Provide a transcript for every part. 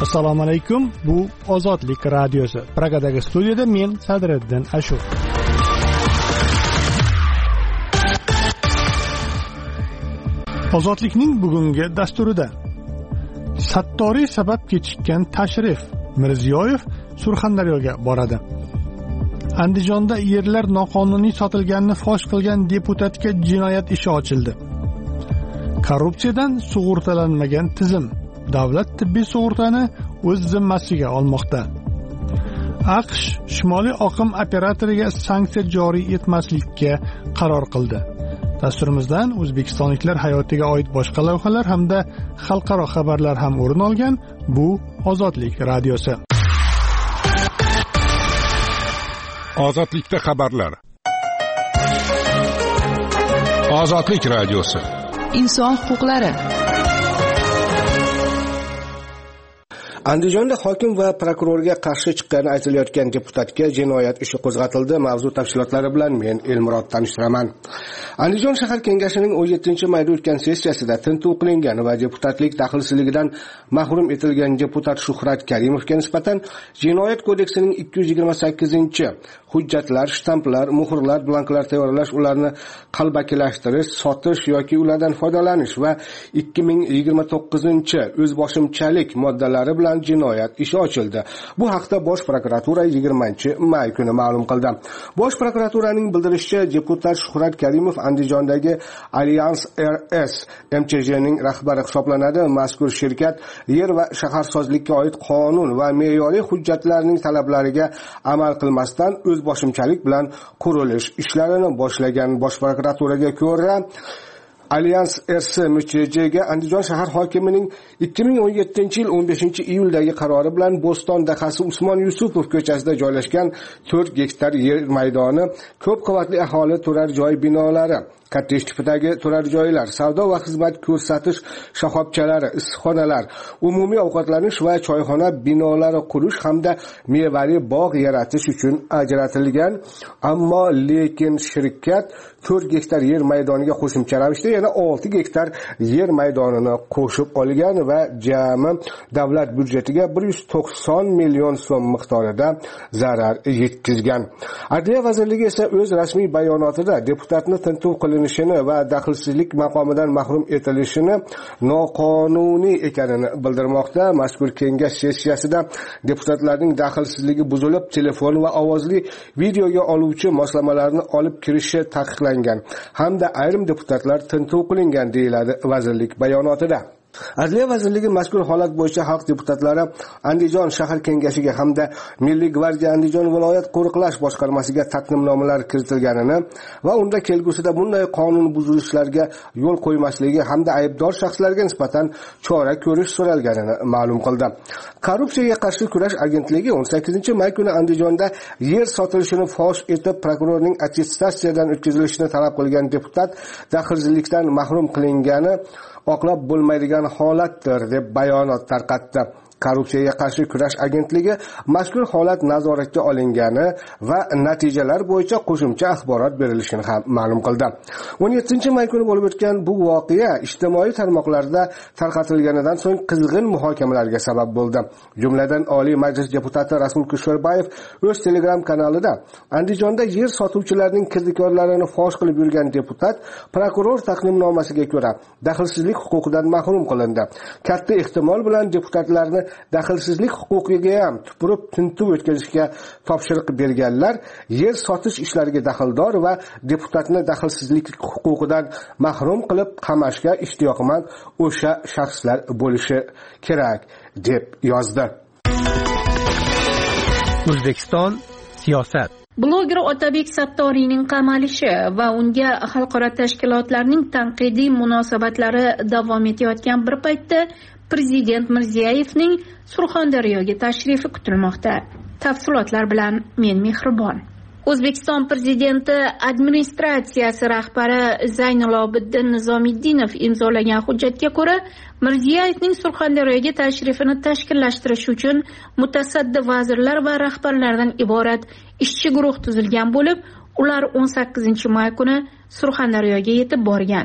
Assalomu alaykum. Bu Ozodlik radiosi. Pragadagi studiyada men Sadriddin Ashur. Ozodlikning bugungi dasturida Sattoriy sabab kechikkan tashrif. Mirziyoyev Surxondaryoga boradi. Andijonda yerlar noqonuniy sotilganini fosh qilgan deputatga jinoyat ishi ochildi. Korrupsiyadan sug'urtalanmagan tizim davlat tibbiy sug'urtani o'z zimmasiga olmoqda. AQSh Shimoliy oqim operatoriga sanksiya joriy etmaslikka qaror qildi. Dasturimizdan o'zbekistonliklar hayotiga oid boshqa lavhalar hamda xalqaro xabarlar ham o'rin olgan. Bu Ozodlik radiosi. Ozodlikda xabarlar. Ozodlik radiosi. Inson huquqlari. Andijonda hokim va prokurorga qarshi chiqqani aytilayotgan deputatga jinoyat ishi qo'zg'atildi. Mavzu tafsilotlari bilan men Elmurod tanishtiraman. Andijon shahar kengashining 17-mayda o'tgan sessiyasida tintuv qilingan va deputatlik daxlsizligidan mahrum etilgan deputat Shuhrat Karimovga nisbatan Jinoyat kodeksining 228-hujjatlar, shtamplar, muhrlar, blanklar tayyorlash, ularni qalbakilashtirish, sotish yoki ulardan foydalanish va 2029-o'zboshimchalik moddalari bilan jinoyat ishi ochildi. Bu haqda Bosh prokuratura 20-may kuni ma'lum qildi. Bosh prokuraturaning bildirishicha, deputat Shuhrat Karimov Andijondagi Alliance RS MCJning rahbari hisoblanadi. Mazkur shirkat yer va shaharsozlikka oid qonun va me'yoriy hujjatlarning talablariga amal qilmasdan o'zboshimchalik bilan qurilish ishlarini boshlagan. Bosh prokuraturaga ko'ra, Alliance RS MCJga Andijon shahar hokimining 2017-yil 15-iyuldagi qarori bilan Bo'ston dahasi Usmon Yusupov ko'chasida joylashgan 4 gektar yer maydoni, ko'p qavatli aholi turar joy binolari, kortej tipidagi turar joylar, savdo va xizmat ko'rsatish shoxobchalari, issiqxonalar, umumiy ovqatlanish va choyxona binolari qurish hamda mevali bog' yaratish uchun ajratilgan. Ammo lekin shirkat 4 gektar yer maydoniga qo'shimcha ravishda yana 6 gektar yer maydonini qo'shib olgan va jami davlat byudjetiga 190 million so'm miqdorida zarar yetkazgan. Adliya vazirligi esa o'z rasmiy bayonotida deputatni tintuv qilinishini va daxlsizlik maqomidan mahrum etilishini noqonuniy ekanini bildirmoqda. Mazkur kengash sessiyasida deputatlarning daxlsizligi buzilib, telefon va ovozli videoga oluvchi moslamalarni olib kirishi taqiqlangan hamda ayrim deputatlar tintuv qilingan deyiladi vazirlik bayonotida. Adliya vazirligi mazkur holat bo'yicha xalq deputatlari Andijon shahar kengashiga hamda Milliy gvardiya Andijon viloyat qo'riqlash boshqarmasiga taqdimnomalar kiritilganini va unda kelgusida bunday qonun buzilishlarga yo'l qo'ymasligi hamda aybdor shaxslarga nisbatan chora ko'rish so'ralganini ma'lum qildi. Korrupsiyaga qarshi kurash agentligi 18-may kuni Andijonda yer sotilishini fosh etib, prokurorning attestatsiyadan o'tkazilishini talab qilgan deputat daxlsizlikdan mahrum qilingani oqlab bo'lmaydigan holatdir deb bayonot tarqatdi. Korrupsiyaga qarshi kurash agentligi mazkur holat nazoratga olingani va natijalar bo'yicha qo'shimcha axborot berilishini ham ma'lum qildi. 17-may kuni bo'lib o'tgan bu voqea ijtimoiy tarmoqlarda tarqatilganidan so'ng qizg'in muhokamalarga sabab bo'ldi. Jumladan Oliy Majlis deputati Rasul Kusherbayev o'z Telegram kanalida Andijonda yer sotuvchilarning kirdikorlarini fosh qilib yurgan deputat prokuror taqdimnomasiga ko'ra daxlsizlik huquqidan mahrum qilindi. Katta ehtimol bilan deputatlarni daxlsizlik huquqiga ham tupurib tintuv o'tkazishga topshiriq berganlar yer sotish ishlariga daxldor va deputatni daxlsizlik huquqidan mahrum qilib qamashga ishtiyoqmand o'sha shaxslar bo'lishi kerak deb yozdi. O'zbekiston siyosat. Bloger Otabek Sattoriyning qamalishi va unga xalqaro tashkilotlarning tanqidiy munosabatlari davom etayotgan bir paytda Prezident Mirziyoyevning Surxondaryoga tashrifi kutilmoqda. Tafsilotlar bilan men Mehribon. O'zbekiston Prezidenti administratsiyasi rahbari Zaynilobiddin Nizomiddinov imzolagan hujjatga ko'ra, Mirziyoyevning Surxondaryoga tashrifini tashkillashtirish uchun mutasaddi vazirlar va rahbarlardan iborat ishchi guruh tuzilgan bo'lib, ular 18-may kuni Surxondaryoga yetib borgan.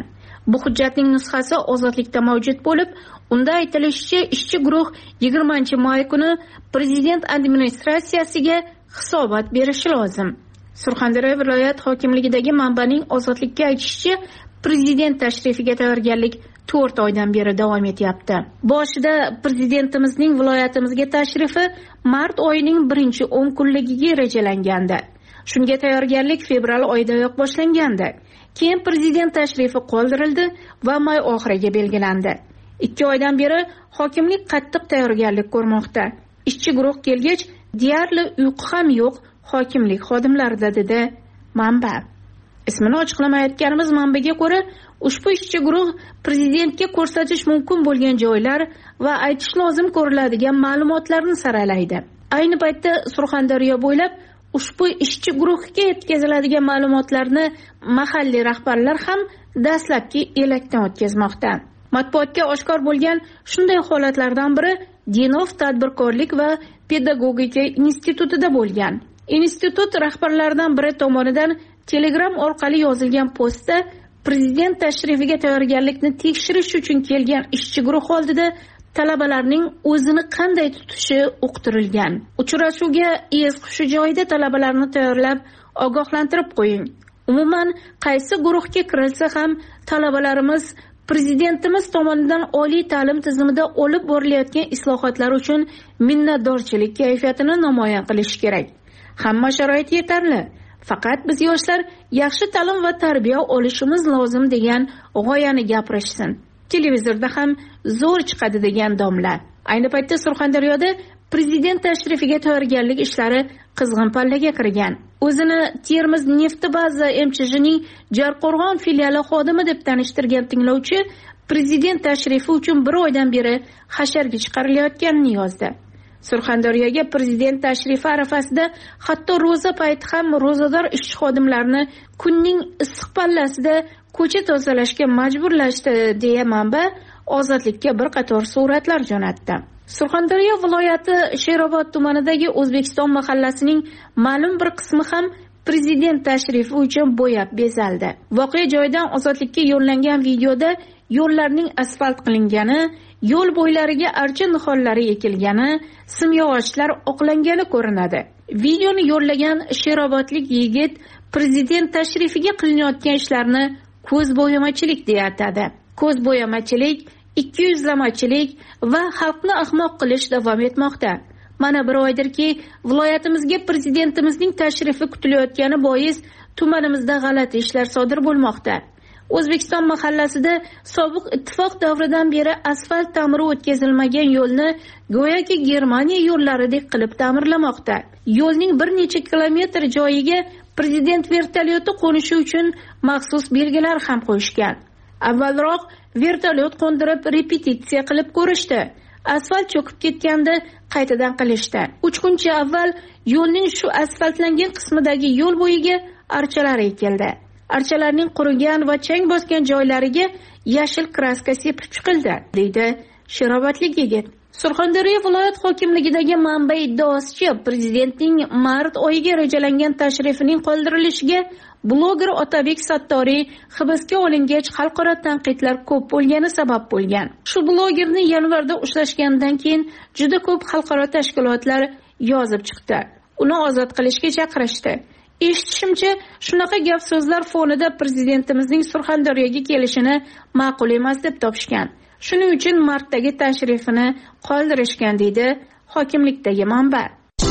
Bu hujjatning nusxasi Ozodlikda mavjud bo'lib, unda aytilishicha, ishchi guruh 20-may kuni prezident administratsiyasiga hisobot berishi lozim. Surxondaryo viloyat hokimligidagi manbaning Ozodlikka aytishicha, prezident tashrifiga tayyorgarlik 4 oydan beri davom etyapti. Boshida prezidentimizning viloyatimizga tashrifi mart oyining 1-10 kunligiga rejalangandi. Shunga tayyorgarlik fevral oyidayoq boshlangandi. Keyin prezident tashrifi qoldirildi va may oxiriga belgilandi. 2 oydan beri hokimlik qattiq tayyorgarlik ko'rmoqda. Ishchi guruh kelgach, deyarli uyqu ham yo'q hokimlik xodimlarida, dedi manba. Ismini ochiqlamayotganimiz manbaga ko'ra, ushbu ishchi guruh prezidentga ko'rsatish mumkin bo'lgan joylar va aytish lozim ko'riladigan ma'lumotlarni saralaydi. Ayni paytda Surxondaryo bo'ylab ushbu ishchi guruhga yetkaziladigan ma'lumotlarni mahalliy rahbarlar ham dastlabki elakdan o'tkazmoqda. Matbuotga oshkor bo'lgan shunday holatlardan biri Dinov tadbirkorlik va pedagogika institutida bo'lgan. Institut rahbarlaridan biri tomonidan Telegram orqali yozilgan postda prezident tashrifiga tayyorgarlikni tekshirish uchun kelgan ishchi guruh oldida talabalarning o'zini qanday tutishi uqtirilgan. Uchrashuvga es-hushi joyida talabalarni tayyorlab, ogohlantirib qo'ying. Umuman, qaysi guruhga kirilsa ham talabalarimiz prezidentimiz tomonidan oliy ta'lim tizimida olib borilayotgan islohotlar uchun minnatdorchilik kayfiyatini namoyon qilish kerak. Hamma sharoit yetarli. Faqat biz yoshlar yaxshi ta'lim va tarbiya olishimiz lozim degan g'oyani gapirishsin. Televizorda ham zo'r chiqadi degan domla. Ayni paytda Surxondaryoda prezident tashrifiga tayyorgarlik ishlari qizg'in pallaga kirgan. O'zini Termiz nefti baza MCHning Jarqo'rg'on filiali xodimi deb tanishtirgan tinglovchi prezident tashrifi uchun 1 oydan beri hasharga chiqarilayotganini yozdi. Surxondaryoga prezident tashrifi arafasida hatto ro'za payti ham ro'zador ishchi xodimlarni kunning issiq pallasida ko'cha tozalashga majburlashdi deya manba Ozodlikka bir qator suratlar jo'natdi. Surxondaryo viloyati Sherobod tumanidagi O'zbekiston mahallasining ma'lum bir qismi ham prezident tashrifi uchun bo'yab bezaldi. Voqea joyidan Ozodlikka yo'llangan videoda yo'llarning asfalt qilingani, yo'l bo'ylariga archa nixonlari ekilgani, simyog'ochlar oqlangani ko'rinadi. Videoni yo'llagan Sherobodlik yigit prezident tashrifiga qilinayotgan ishlarni ko'zbo'yamachilik deya atadi. Ko'zbo'yamachilik, ikkiyuzlamachilik va xalqni ahmoq qilish davom etmoqda. Mana 1 oydirki, viloyatimizga prezidentimizning tashrifi kutilayotgani bois tumanimizda g'alati ishlar sodir bo'lmoqda. O'zbekiston mahallasida sobiq ittifoq davridan beri asfalt ta'miri o'tkazilmagan yo'lni go'yoki Germaniya yo'llaridek qilib ta'mirlamoqda. Yo'lning bir necha kilometr joyiga prezident vertolyoti qo'nishi uchun maxsus belgilar ham qo'yishgan. Avvalroq vertolyot qo'ndirib repetitsiya qilib ko'rishdi. Asfalt cho'kib ketganda qaytadan qilishdi. 3 kuncha avval yo'lning shu asfaltlangan qismidagi yo'l bo'yiga archalar ekildi. Archalarning qurigan va chang bosgan joylariga yashil kraska sepib chiqildi, deydi Sherobodlik yigit. Surxondaryo viloyat hokimligidagi manba iddaosicha, prezidentning mart oyiga rejalangan tashrifining qoldirilishiga bloger Otabek Sattoriy hibsga olingach xalqaro tanqidlar ko'p bo'lgani sabab bo'lgan. Shu blogerni yanvarda ushlashgandan keyin juda ko'p xalqaro tashkilotlar yozib chiqdi. Uni ozod qilishga chaqirishdi. Eshitishimcha, shunaqa gap so'zlar fonida prezidentimizning Surxondaryoga kelishini ma'qul emas deb topishgan. Shuning uchun martdagi tashrifini qoldirishgan, deydi hokimlikdagi manba.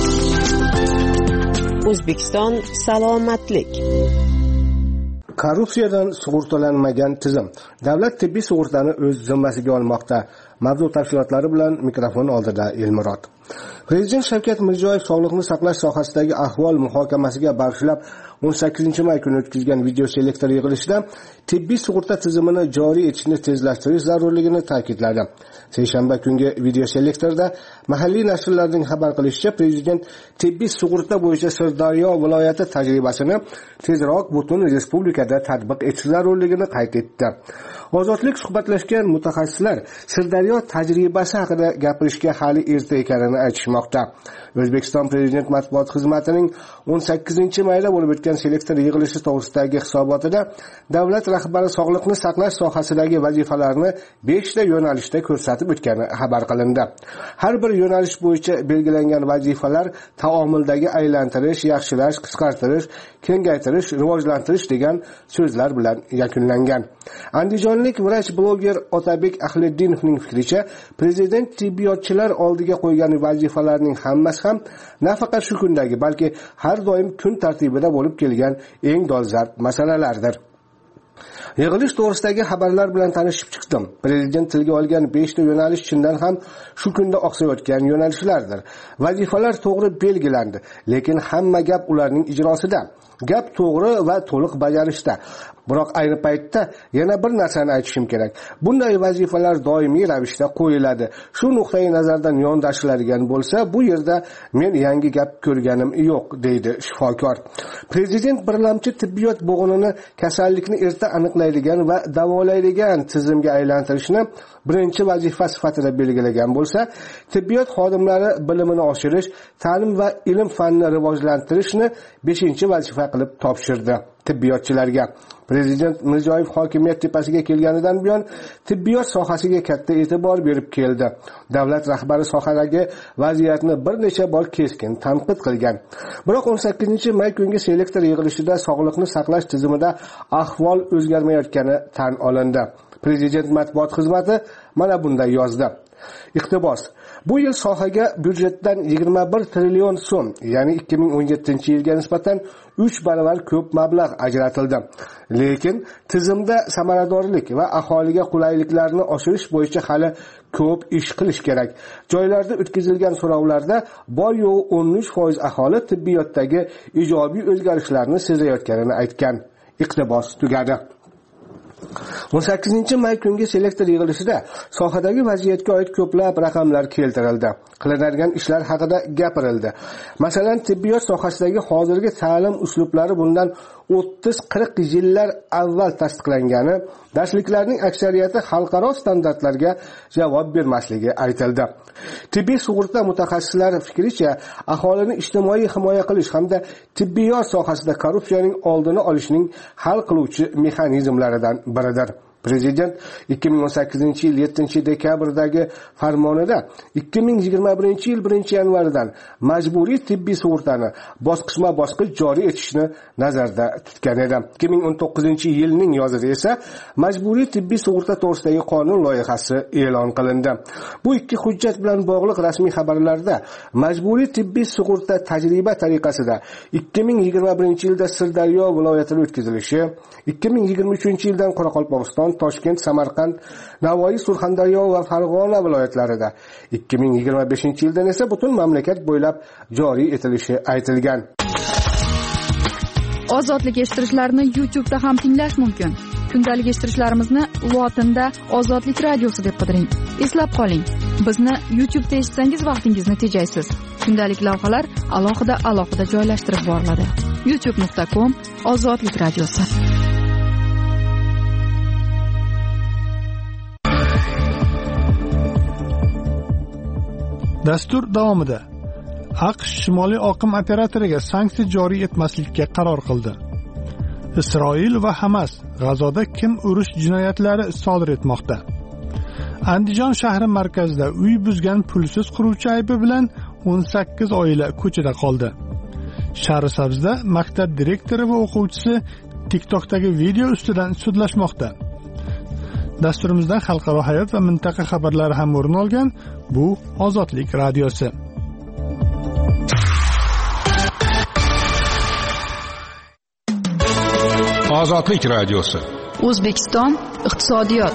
O'zbekiston salomatlik. Korrupsiyadan sug'urtalanmagan tizim. Davlat tibbiy sug'urtani o'z zimmasiga olmoqda. Mavzu tafsilotlari bilan mikrofon oldida Elmurod. Prezident Shavkat Mirziyoyev sog'liqni saqlash sohasidagi ahvol muhokamasiga bag'ishlab 18-may kuni o'tkazgan video selektor yig'ilishida tibbiy sug'urta tizimini joriy etishni tezlashtirish zarurligini ta'kidladi. Seshanba kungi video selektorda mahalliy nashrlarning xabar qilishicha, prezident tibbiy sug'urta bo'yicha Sirdaryo viloyati tajribasini tezroq butun respublikada tatbiq etish zarurligini qayd etdi. Ozodlik suhbatlashgan mutaxassislar Sirdaryo Sirdaryo tajribasi haqida gapirishga hali erta ekanini aytishmoqda. O'zbekiston Prezident matbuot xizmatining 18-mayda bo'lib o'tgan selektor yig'ilishi to'g'risidagi hisobotida davlat rahbari sog'liqni saqlash sohasidagi vazifalarni 5 ta yo'nalishda ko'rsatib o'tgani xabar qilindi. Har bir yo'nalish bo'yicha belgilangan vazifalar taomildagi aylantirish, yaxshilash, qisqartirish, kengaytirish, rivojlantirish degan so'zlar bilan yakunlangan. Andijonlik vrach bloger Otabek Ahleddinovning fikricha, prezident tibbiyotchilar oldiga qo'ygan vazifalarning hammasi ham nafaqat shu kundagi, balki har doim kun tartibida bo'lib kelgan eng dolzarb masalalardir. Yig'ilish to'g'risidagi xabarlar bilan tanishib chiqdim. Prezident tilga olgan 5 ta yo'nalish chindan ham shu kunda oqsayotgan yo'nalishlardir. Vazifalar to'g'ri belgilandi, lekin hamma gap ularning ijrosida. Gap to'g'ri va to'liq bajarishda. Biroq ayni paytda yana bir narsani aytishim kerak. Bunday vazifalar doimiy ravishda qo'yiladi. Shu nuqtai nazardan yondashiladigan bo'lsa, bu yerda men yangi gap ko'rganim yo'q, deydi shifokor. Prezident birlamchi tibbiyot bo'g'inini kasallikni erta aniqlaydigan va davolaydigan tizimga aylantirishni birinchi vazifa sifatida belgilagan bo'lsa, tibbiyot xodimlari bilimini oshirish, ta'lim va ilm fanini rivojlantirishni 5-vazifa qilib topshirdi tibbiyotchilarga. Prezident Mirziyoyev hokimiyat tepasiga kelganidan buyon tibbiyot sohasiga katta e'tibor berib keldi. Davlat rahbari sohadagi vaziyatni bir necha bor keskin tanqid qilgan. Biroq 18-may kungi selektor yig'ilishida sog'liqni saqlash tizimida ahvol o'zgarmayotgani tan olindi. Prezident matbuot xizmati mana bunday yozdi. Iqtibos: bu yil sohaga byudjetdan 21 trillion so'm, ya'ni 2017-yilga nisbatan 3 baravar ko'p mablag' ajratildi. Lekin tizimda samaradorlik va aholiga qulayliklarni oshirish bo'yicha hali ko'p ish qilish kerak. Joylarda o'tkazilgan so'rovlarda bor yo'g'i 13% aholi tibbiyotdagi ijobiy o'zgarishlarni sezayotganini aytgan. Iqtibos tugadi. 18-may kungi selektor yig'ilishida sohadagi vaziyatga oid ko'plab raqamlar keltirildi. Qilinadigan ishlar haqida gapirildi. Masalan, tibbiyot sohasidagi hozirgi ta'lim uslublari bundan 30-40 yillar avval tasdiqlangani, darsliklarning aksariyati xalqaro standartlarga javob bermasligi aytildi. Tibbiy sug'urta mutaxassislari fikricha, aholini ijtimoiy himoya qilish hamda tibbiyot sohasida korrupsiyaning oldini olishning hal qiluvchi mexanizmlaridan biridir. Prezident 2018-yil 7-dekabrdagi farmonida 2021-yil 1-yanvaridan majburiy tibbiy sug'urtani bosqichma-bosqich joriy etishni nazarda tutgan edi. 2019-yilning yozida esa majburiy tibbiy sug'urta to'g'risidagi qonun loyihasi e'lon qilindi. Bu ikki hujjat bilan bog'liq rasmiy xabarlarda majburiy tibbiy sug'urta tajriba tariqasida 2021-yilda Sirdaryo viloyatida o'tkazilishi, 2023-yildan Qoraqalpog'iston, Toshkent, Samarqand, Navoiy, Surxondaryo va Farg'ona viloyatlarida, 2025-yildan esa butun mamlakat bo'ylab joriy etilishi aytilgan. Ozodlik eshittirishlarni YouTube'da ham tinglash mumkin. Kundalik eshittirishlarimizni lotinda Ozodlik radiosi deb qidiring. Eslab qoling, bizni YouTube'da eshitsangiz vaqtingizni tejaysiz. Kundalik lavhalar alohida joylashtirib boriladi. youtube.com/Ozodlik radiosi. Dastur davomida AQSh Shimoliy oqim operatoriga sanksiya joriy etmaslikka qaror qildi. Isroil va Hamas G'azoda kim urush jinoyatlari sodir etmoqda. Andijon shahri markazida uy buzgan pulsiz quruvchi aybi bilan 18 oila ko'chada qoldi. Shahrisabzda maktab direktori va o'quvchisi TikTokdagi video ustidan sudlashmoqda. Dasturimizdan xalqaro hayot va mintaqa xabarlari ham o'rin olgan. Bu Ozodlik radiosi. Ozodlik radiosi. O'zbekiston iqtisodiyot.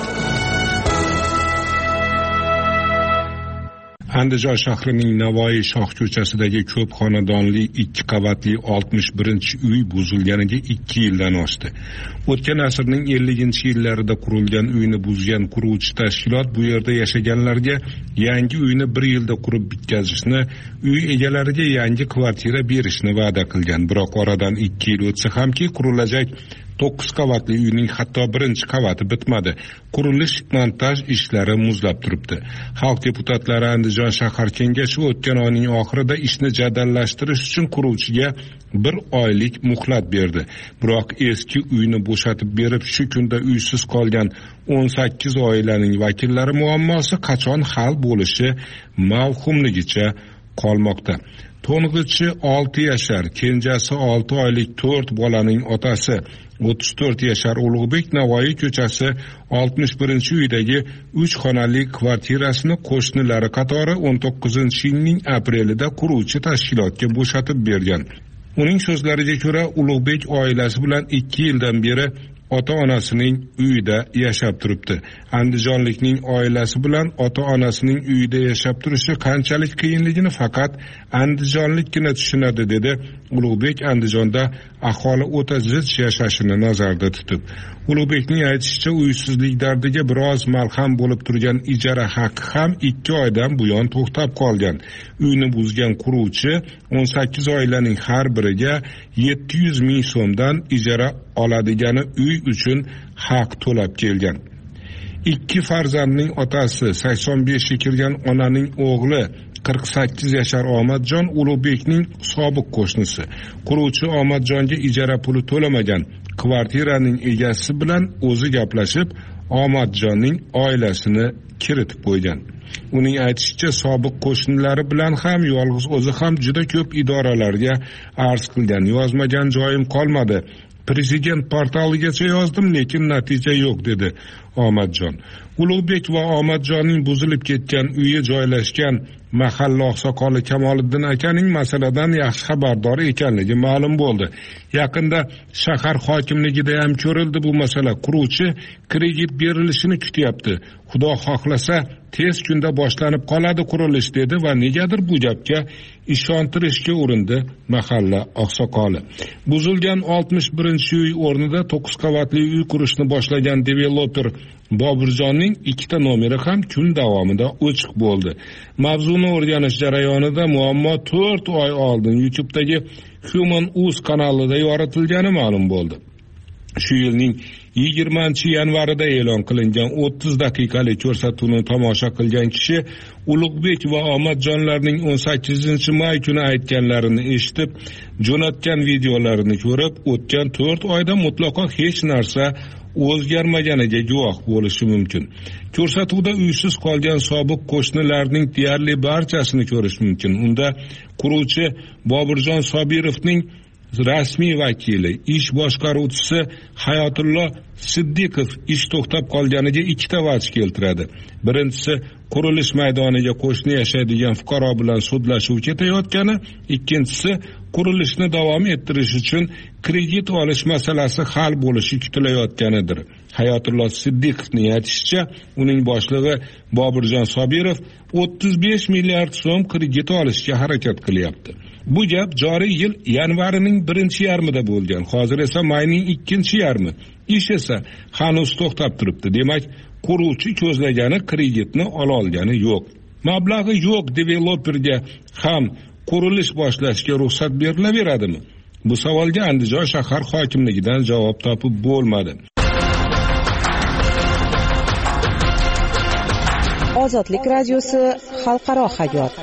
Andijon shahrining Navoiy shoh ko'chasidagi ko'p xonadonli 2 qavatli 61-uy buzilganiga 2 yildan oshdi. O'tgan asrning 50-yillarida qurilgan uyni buzgan quruvchi tashkilot bu yerda yashaganlarga yangi uyni 1 yilda qurib bitkazishni, uy egalariga yangi kvartira berishni va'da qilgan. Biroq oradan 2 yil o'tsa hamki, qurilajak 9 qavatli uyning hatto birinchi qavati bitmadi. Qurilish montaj ishlari muzlab turibdi. Xalq deputatlari Andijon shahar kengashi o'tgan oyning oxirida ishni jadallashtirish uchun quruvchiga 1 oylik muhlat berdi. Biroq eski uyni bo'shatib berib, shu kunda uysiz qolgan 18 oilaning vakillari muammosi qachon hal bo'lishi mavhumligicha qolmoqda. To'ng'ichi 6 yashar, kenjasi 6 oylik 4 bolaning otasi 34 yashar Ulug'bek Navoiy ko'chasi 61-uydagi 3 xonali kvartirasini qo'shnilari qatori 19-yilning aprelida quruvchi tashkilotga bo'shatib bergan. Uning so'zlariga ko'ra, Ulug'bek oilasi bilan 2 yildan beri ota-onasining uyida yashab turibdi. Andijonlikning oilasi bilan ota-onasining uyida yashab turishi qanchalik qiyinligini faqat andijonlikgina tushunadi, dedi Ulug'bek Andijonda aholi o'ta zich yashashini nazarda tutib. Ulug'bekning aytishicha, uysizlik dardiga biroz malham bo'lib turgan ijara haqqi ham 2 oydan buyon to'xtab qolgan. Uyni buzgan quruvchi 18 oilaning har biriga 700 ming so'mdan ijara oladigani uy uchun haq to'lab kelgan. 2 farzandning otasi 85 ga kirgan onaning o'g'li 48 yashar Omadjon Ulug'bekning sobiq qo'shnisi. Quruvchi Omadjonga ijara puli to'lamagan. Kvartiraning egasi bilan o'zi gaplashib, Omadjonning oilasini kiritib qo'ygan. Uning aytishicha, sobiq qo'shnilari bilan ham, yolg'iz o'zi ham juda ko'p idoralarga arz qilgan. Yozmagan joyim qolmadi. Prezident portaligacha yozdim, lekin natija yo'q, dedi Omadjon. Ulug'bek va Omadjonning buzilib ketgan uyi joylashgan mahalla oqsoqoli Kamoliddin akaning masaladan yaxshi xabardor ekanligi ma'lum bo'ldi. Yaqinda shahar hokimligida ham ko'rildi bu masala. Quruvchi kredit berilishini kutyapti. Xudo xohlasa tez kunda boshlanib qoladi qurilish, dedi va negadir bu gapga ishontirishga urindi mahalla oqsoqoli. Buzilgan 61-uy o'rnida 9 qavatli uy qurishni boshlagan developer Boburjonning 2 ta nomeri ham kun davomida ochiq bo'ldi. Mavzuni o'rganish jarayonida muammo 4 oy oldin YouTube'dagi Human Uz kanalida yoritilgani ma'lum bo'ldi. Shu yilning 20-yanvarida e'lon qilingan 30 daqiqalik ko'rsatuvni tomosha qilgan kishi Ulug'bek va Omadjonlarning 18-may kuni aytganlarini eshitib, jo'natgan videolarini ko'rib, o'tgan 4 oyda mutlaqo hech narsa o'zgarmaganiga guvoh bo'lishi mumkin. Ko'rsatuvda uysiz qolgan sobiq qo'shnilarning deyarli barchasini ko'rish mumkin. Unda quruvchi Boburjon Sobirovning rasmiy vakili, ish boshqaruvchisi Hayotullo Siddiqov ish to'xtab qolganiga 2 ta vaj keltiradi. Birinchisi, qurilish maydoniga qo'shni yashaydigan fuqaro bilan sudlashuv ketayotgani, ikkinchisi, qurilishni davom ettirish uchun kredit olish masalasi hal bo'lishi kutilayotganidir. Hayotullo Siddiqovning aytishicha, uning boshlig'i Boburjon Sobirov 35 milliard so'm kredit olishga harakat qilyapti. Bu gap joriy yil yanvarining 1-yarmida bo'lgan. Hozir esa mayning 2-yarmi. Ish esa hanuz to'xtab turibdi. Demak, quruvchi ko'zlagani kreditni ola olgani yo'q. Mablag'i yo'q developerga ham qurilish boshlashga ruxsat berilaveradimi? Bu savolga Andijon shahar hokimligidan javob topib bo'lmadi. Ozodlik radiosi xalqaro hayot.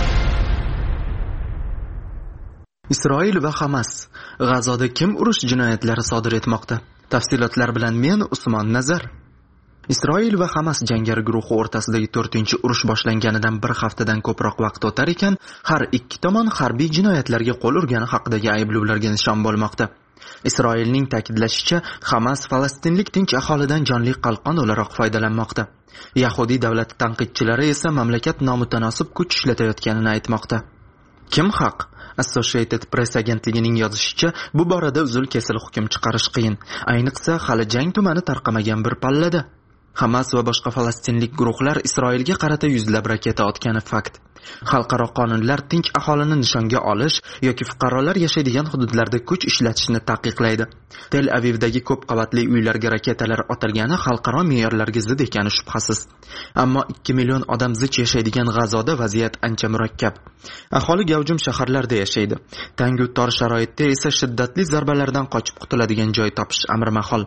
Isroil va Hamas G'azoda kim urush jinoyatlari sodir etmoqda? Tafsilotlar bilan men Usmon Nazar. Isroil va Hamas jangari guruhi o'rtasidagi 4-urush boshlanganidan 1 haftadan ko'proq vaqt o'tar ekan, har ikki tomon harbiy jinoyatlarga qo'l urgani haqidagi ayblovlarga nishon bo'lmoqda. Isroilning ta'kidlashicha, Hamas falastinlik tinch aholidan jonli qalqon o'laroq foydalanmoqda. Yahudiy davlati tanqidchilari esa mamlakat nomutanosib kuch ishlatayotganini aytmoqda. Kim haq? Associated Press agentligining yozishicha, bu borada uzil-kesil hukm chiqarish qiyin, ayniqsa hali jang tumani tarqamagan bir pallada. Hamas va boshqa falastinlik guruhlar Isroilga qarata yuzlab raketa otgani fakt. Xalqaro qonunlar tinch aholini nishonga olish yoki fuqarolar yashaydigan hududlarda kuch ishlatishni taqiqlaydi. Tel Avivdagi ko'p qavatli uylarga raketalar otilgani xalqaro me'yorlarga zid ekani shubhasiz. Ammo 2 million odam zich yashaydigan G'azoda vaziyat ancha murakkab. Aholi gavjum shaharlarda yashaydi. Tangu tor sharoitda esa shiddatli zarbalardan qochib qutuladigan joy topish amri mahol.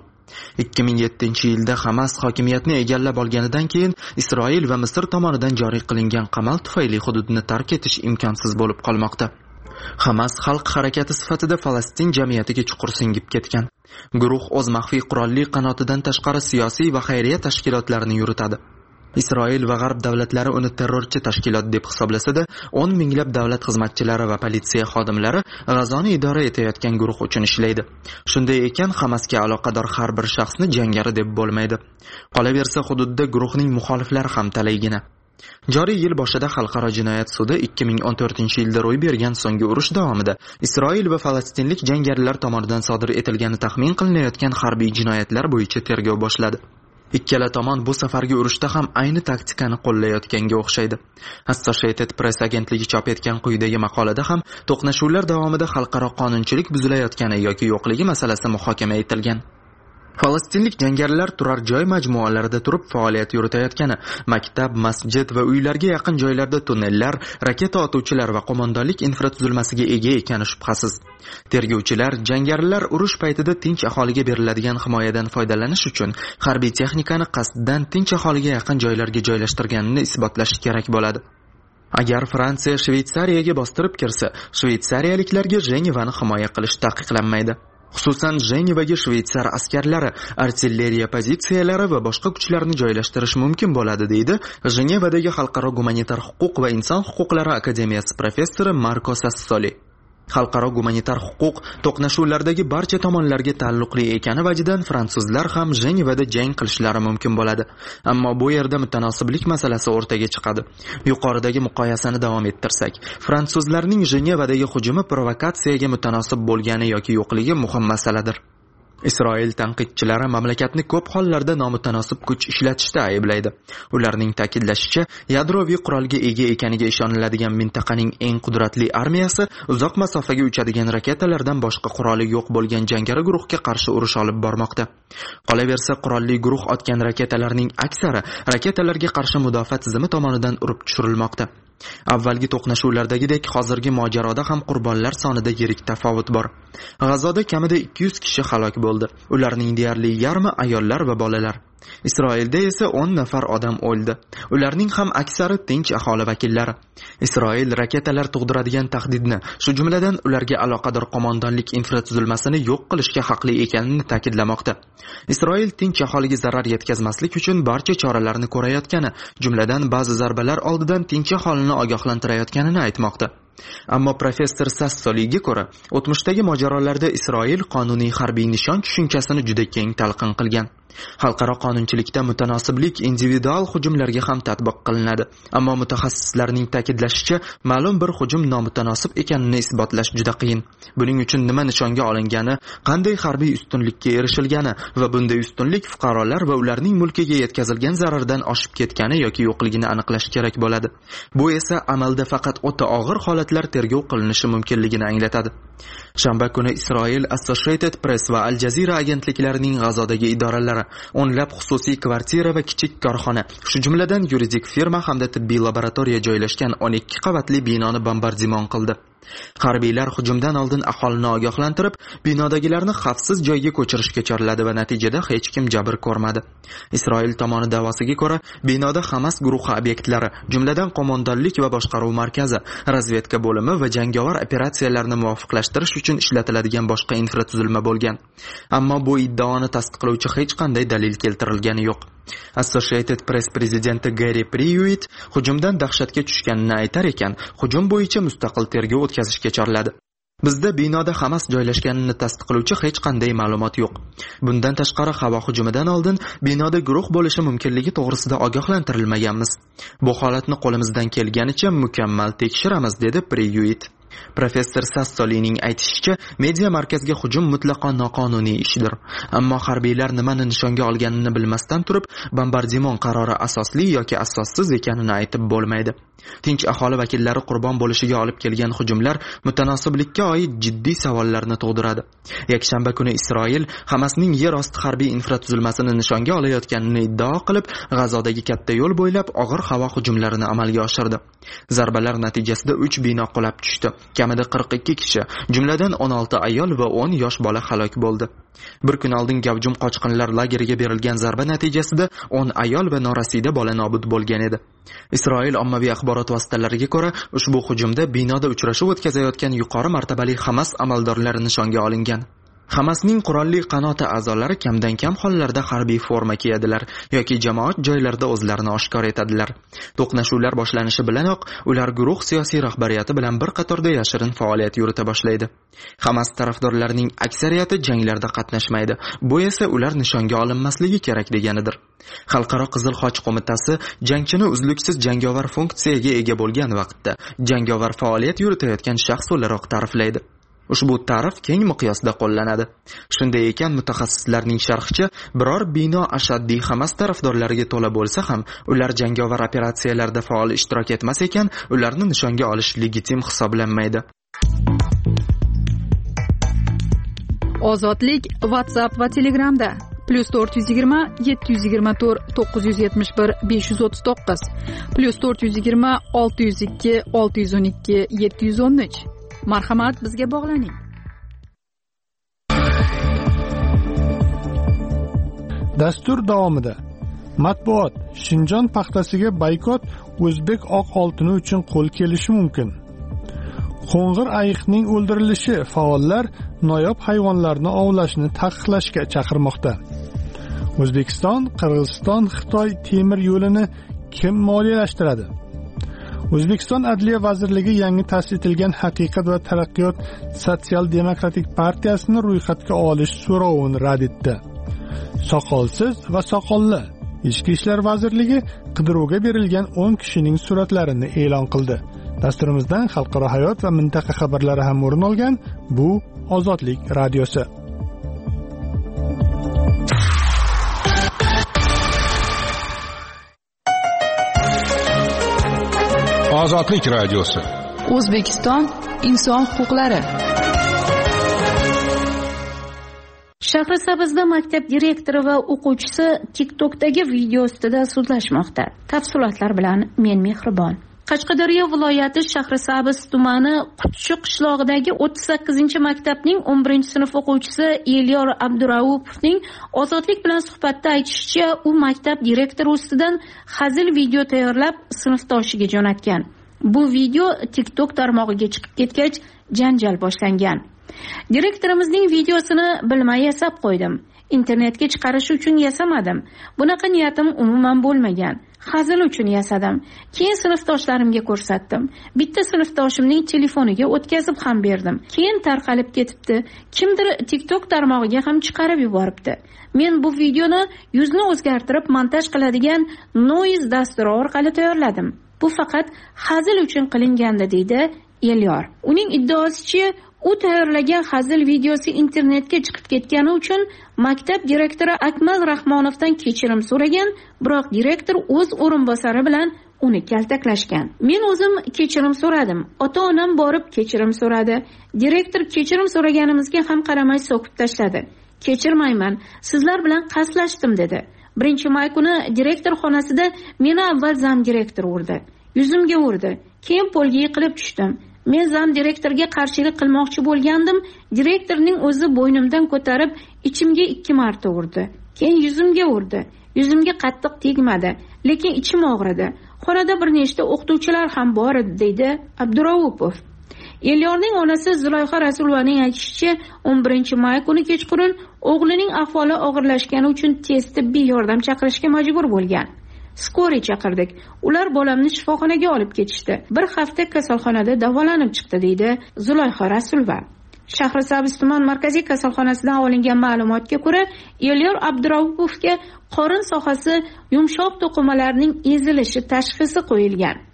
2007-yilda Hamas hokimiyatni egallab olganidan keyin Isroil va Misr tomonidan joriy qilingan qamal tufayli hududni tark etish imkonsiz bo'lib qolmoqda. Hamas xalq harakati sifatida Falastin jamiyatiga chuqur singib ketgan. Guruh o'z maxfiy qurolli qanotidan tashqari siyosiy va xayriya tashkilotlarini yuritadi. Isroil va G'arb davlatlari uni terrorchi tashkilot deb hisoblasa-da, 10 minglab davlat xizmatchilari va politsiya xodimlari G'azoni idora etayotgan guruh uchun ishlaydi. Shunday ekan, Hamasga aloqador har bir shaxsni jangari deb bo'lmaydi. Qolaversa, hududda guruhning muxoliflari ham talaygina. Joriy yil boshida Xalqaro jinoyat sudi 2014-yilda ro'y bergan so'nggi urush davomida Isroil va falastinlik jangarilar tomonidan sodir etilgani taxmin qilinayotgan harbiy jinoyatlar bo'yicha tergov boshladi. Ikkala tomon bu safargi urushda ham ayni taktikani qo'llayotganga o'xshaydi. Associated Press agentligi chop etgan quyidagi maqolada ham to'qnashuvlar davomida xalqaro qonunchilik buzilayotgani yoki yo'qligi masalasi muhokama etilgan. Falastinlik jangarilar turar joy majmualarida turib faoliyat yuritayotgani, maktab, masjid va uylarga yaqin joylarda tunnellar, raketa otuvchilar va qo'mondonlik infratuzilmasiga ega ekani shubhasiz. Tergovchilar jangarilar urush paytida tinch aholiga beriladigan himoyadan foydalanish uchun harbiy texnikani qasddan tinch aholiga yaqin joylarga joylashtirganini isbotlash kerak bo'ladi. Agar Fransiya Shveysariyaga bostirib kirsa, shveysariyaliklarga Jenevani himoya qilish taqiqlanmaydi. Xususan, Jenevaga shveysar askarlari, artilleriya pozitsiyalari va boshqa kuchlarni joylashtirish mumkin bo'ladi, deydi Jenevadagi Xalqaro gumanitar huquq va inson huquqlari akademiyasi professori Marco Sassoli. Xalqaro gumanitar huquq to'qnashuvlardagi barcha tomonlarga taalluqli ekani vajidan fransuzlar ham Jenevada jang qilishlari mumkin bo'ladi. Ammo bu yerda mutanosiblik masalasi o'rtaga chiqadi. Yuqoridagi muqoyasani davom ettirsak, fransuzlarning Jenevadagi hujumi provokatsiyaga mutanosib bo'lgani yoki yo'qligi muhim masaladir. Isroil tanqidchilari mamlakatni ko'p hollarda nomutanosib kuch ishlatishda ayblaydi. Ularning ta'kidlashicha, yadroviy qurolga ega ekaniga ishoniladigan mintaqaning eng qudratli armiyasi uzoq masofaga uchadigan raketalardan boshqa quroli yo'q bo'lgan jangari guruhga qarshi urush olib bormoqda. Qolaversa, qurolli guruh otgan raketalarning aksari raketalarga qarshi mudofaa tizimi tomonidan urib tushirilmoqda. Avvalgi to'qnashuvlardagidek hozirgi mojaroda ham qurbonlar sonida yirik tafovut bor. G'azoda kamida 200 kishi halok bo'ldi. Ularning deyarli yarmi ayollar va bolalar. Isroilda esa 10 nafar odam o'ldi. Ularning ham aksari tinch aholi vakillari. Isroil raketalar tug'diradigan tahdidni, shu jumladan ularga aloqador qo'mondonlik infratuzilmasini yo'q qilishga haqli ekanini ta'kidlamoqda. Isroil tinch aholiga zarar yetkazmaslik uchun barcha choralarni ko'rayotgani, jumladan ba'zi zarbalar oldidan tinch aholini ogohlantirayotganini aytmoqda. Ammo professor Sassoliga ko'ra, o'tmishdagi mojarolarda Isroil qonuniy harbiy nishon tushunchasini juda keng talqin qilgan. Xalqaro qonunchilikda mutanosiblik individual hujumlarga ham tatbiq qilinadi. Ammo mutaxassislarning ta'kidlashicha, ma'lum bir hujum nomutanosib ekanini isbotlash juda qiyin. Buning uchun nima nishonga olingani, qanday harbiy ustunlikka erishilgani va bunday ustunlik fuqarolar va ularning mulkiga yetkazilgan zarardan oshib ketgani yoki yo'qligini aniqlash kerak bo'ladi. Bu esa amalda faqat o'ta og'ir holatlar tergov qilinishi mumkinligini anglatadi. Shanba kuni Isroil Associated Press va Al Jazeera agentliklarining G'azodagi idoralari o'nlab xususiy kvartira va kichik korxona, shu jumladan yuridik firma hamda tibbiy laboratoriya joylashgan 12 qavatli binoni bombardimon qildi. Harbiylar hujumdan oldin aholini ogohlantirib, binodagilarni xavfsiz joyga ko'chirishga chorladi va natijada hech kim jabr ko'rmadi. Isroil tomoni da'vosiga ko'ra, binoda Hamas guruhi obyektlari, jumladan qo'mondonlik va boshqaruv markazi, razvedka bo'limi va jangovar operatsiyalarni muvofiqlashtirish uchun ishlatiladigan boshqa infratuzilma bo'lgan. Ammo bu iddaoni tasdiqlovchi hech qanday dalil keltirilgani yo'q. Associated Press prezidenti Gary Priyuit hujumdan dahshatga tushganini aytar ekan, hujum bo'yicha mustaqil tergov o'tkazishga chorladi. Bizda binoda Hamas joylashganini tasdiqlovchi hech qanday ma'lumot yo'q. Bundan tashqari havo hujumidan oldin binoda guruh bo'lishi mumkinligi to'g'risida ogohlantirilmaganmiz. Bu holatni qo'limizdan kelganicha mukammal tekshiramiz, dedi Priyuit. Professor Sassolining aytishicha, media markazga hujum mutlaqo noqonuniy ishdir. Ammo harbiylar nimani nishonga olganini bilmasdan turib, bombardimon qarori asosli yoki asossiz ekanini aytib bo'lmaydi. Tinch aholi vakillari qurbon bo'lishiga olib kelgan hujumlar mutanosiblikka oid jiddiy savollarni tug'diradi. Yakshanba kuni Isroil Hamasning yer osti harbiy infratuzilmasini nishonga olayotganini iddao qilib, G'azodagi katta yo'l bo'ylab og'ir havo hujumlarini amalga oshirdi. Zarbalar natijasida 3 bino qulab tushdi. Kamida 42 kishi, jumladan 16 ayol va 10 yosh bola halok bo'ldi. Bir kun oldin gavjum qochqinlar lageriga berilgan zarba natijasida 10 ayol va norasida bola nobud bo'lgan edi. Isroil ommaviy axborot vositalariga ko'ra, ushbu hujumda binoda uchrashuv o'tkazayotgan yuqori martabali Hamas amaldorlari nishonga olingan. Hamasning qurolli qanoti a'zolari kamdan kam hollarda harbiy forma kiyadilar yoki jamoat joylarida o'zlarini oshkor etadilar. To'qnashuvlar boshlanishi bilanoq ular guruh siyosiy rahbariyati bilan bir qatorda yashirin faoliyat yurita boshlaydi. Hamas tarafdorlarining aksariyati janglarda qatnashmaydi. Bu esa ular nishonga olinmasligi kerak deganidir. Xalqaro Qizil Xoch qo'mitasi jangchini uzluksiz jangovar funksiyaga ega bo'lgan vaqtda jangovar faoliyat yuritayotgan shaxs o'laroq ta'riflaydi. Ushbu ta'rif keng miqyosda qo'llanadi. Shunday ekan, mutaxassislarning sharhicha, biror bino ashaddiy Hamas tarafdorlariga to'la bo'lsa ham, ular jangovar operatsiyalarda faol ishtirok etmas ekan, ularni nishonga olish legitim hisoblanmaydi. Ozodlik WhatsApp va Telegramda +420 724 971 539 +420 602 612 713. Marhamat, bizga bog'laning. Dastur davomida matbuot Shinjon paxtasiga boykot o'zbek oq oltini uchun qo'l kelishi mumkin. Qo'ng'ir ayiqning o'ldirilishi faollar noyob hayvonlarni ovlashni taqiqlashga chaqirmoqda. O'zbekiston, Qirg'iziston, Xitoy temir yo'lini kim moliyalashtiradi? O'zbekiston Adliya vazirligi yangi ta'sis etilgan Haqiqat va taraqqiyot sotsial-demokratik partiyasini ro'yxatga olish so'rovini rad etdi. Soqolsiz va soqolli Ichki ishlar vazirligi qidiruvga berilgan 10 kishining suratlarini e'lon qildi. Dasturimizdan xalqaro hayot va mintaqa xabarlari ham o'rin olgan. Bu Ozodlik radiosi. Ozodlik radiosi. O'zbekiston inson huquqlari. Shahrisabzda maktab direktori va o'quvchisi TikTokdagi video ustida sudlashmoqda. Tafsilotlar bilan men Mehribon. Qashqadaryo viloyati Shahrisabz tumani Qutchi qishlog'idagi 38-maktabning 11-sinf o'quvchisi Elyor Abduraupovning Ozodlik bilan suhbatda aytishicha, u maktab direktori ustidan hazil video tayyorlab sinfdoshiga jo'natgan. Bu video TikTok tarmog'iga chiqib ketgach, janjal boshlangan. Direktorimizning videosini bilmay yasab qo'ydim. Internetga chiqarish uchun yasamadim. Bunaqa niyatim umuman bo'lmagan. Hazil uchun yasadim. Keyin sinfdoshlarimga ko'rsatdim. Bitta sinfdoshimning telefoniga o'tkazib ham berdim. Keyin tarqalib ketibdi. Kimdir TikTok tarmog'iga ham chiqarib yuboribdi. Men bu videoni yuzni o'zgartirib montaj qiladigan Noise dasturi orqali tayyorladim. Bu faqat hazil uchun qilingandi, deydi Elyor. Uning iddaosicha, u tayyorlagan hazil videosi internetga chiqib ketgani uchun maktab direktori Akmal Rahmonovdan kechirim so'ragan, biroq direktor o'z o'rinbosari bilan uni kaltaklashgan. Men o'zim kechirim so'radim. Ota-onam borib kechirim so'radi. Direktor kechirim so'raganimizga ham qaramay so'kib tashladi. Kechirmayman, sizlar bilan qaslashdim dedi. 1-may kuni direktor xonasida meni avval zam direktor urdi. Yuzimga urdi. Keyin polga yiqilib tushdim. Men zam direktorga qarshilik qilmoqchi bo'lgandim. Direktorning o'zi bo'ynimdan ko'tarib ichimga 2 marta urdi. Keyin yuzimga urdi. Yuzimga qattiq tegmadi, lekin ichim og'ridi. Xonada bir nechta o'qituvchilar ham bor edi, deydi Abduraupov. Elyorning onasi Zulayxa Rasulovaning aytishicha, 11-may kuni kechqurun o'g'lining ahvoli og'irlashgani uchun tez tibbiy yordam chaqirishga majbur bo'lgan. Skoriy chaqirdik. Ular bolamni shifoxonaga olib ketishdi. Bir hafta kasalxonada davolanib chiqdi, deydi Zulayxa Rasulova. Shahrisabz tuman markaziy kasalxonasidan olingan ma'lumotga ko'ra, Elyor Abduraupovga qorin sohasi yumshoq to'qimalarning ezilishi tashxisi qo'yilgan.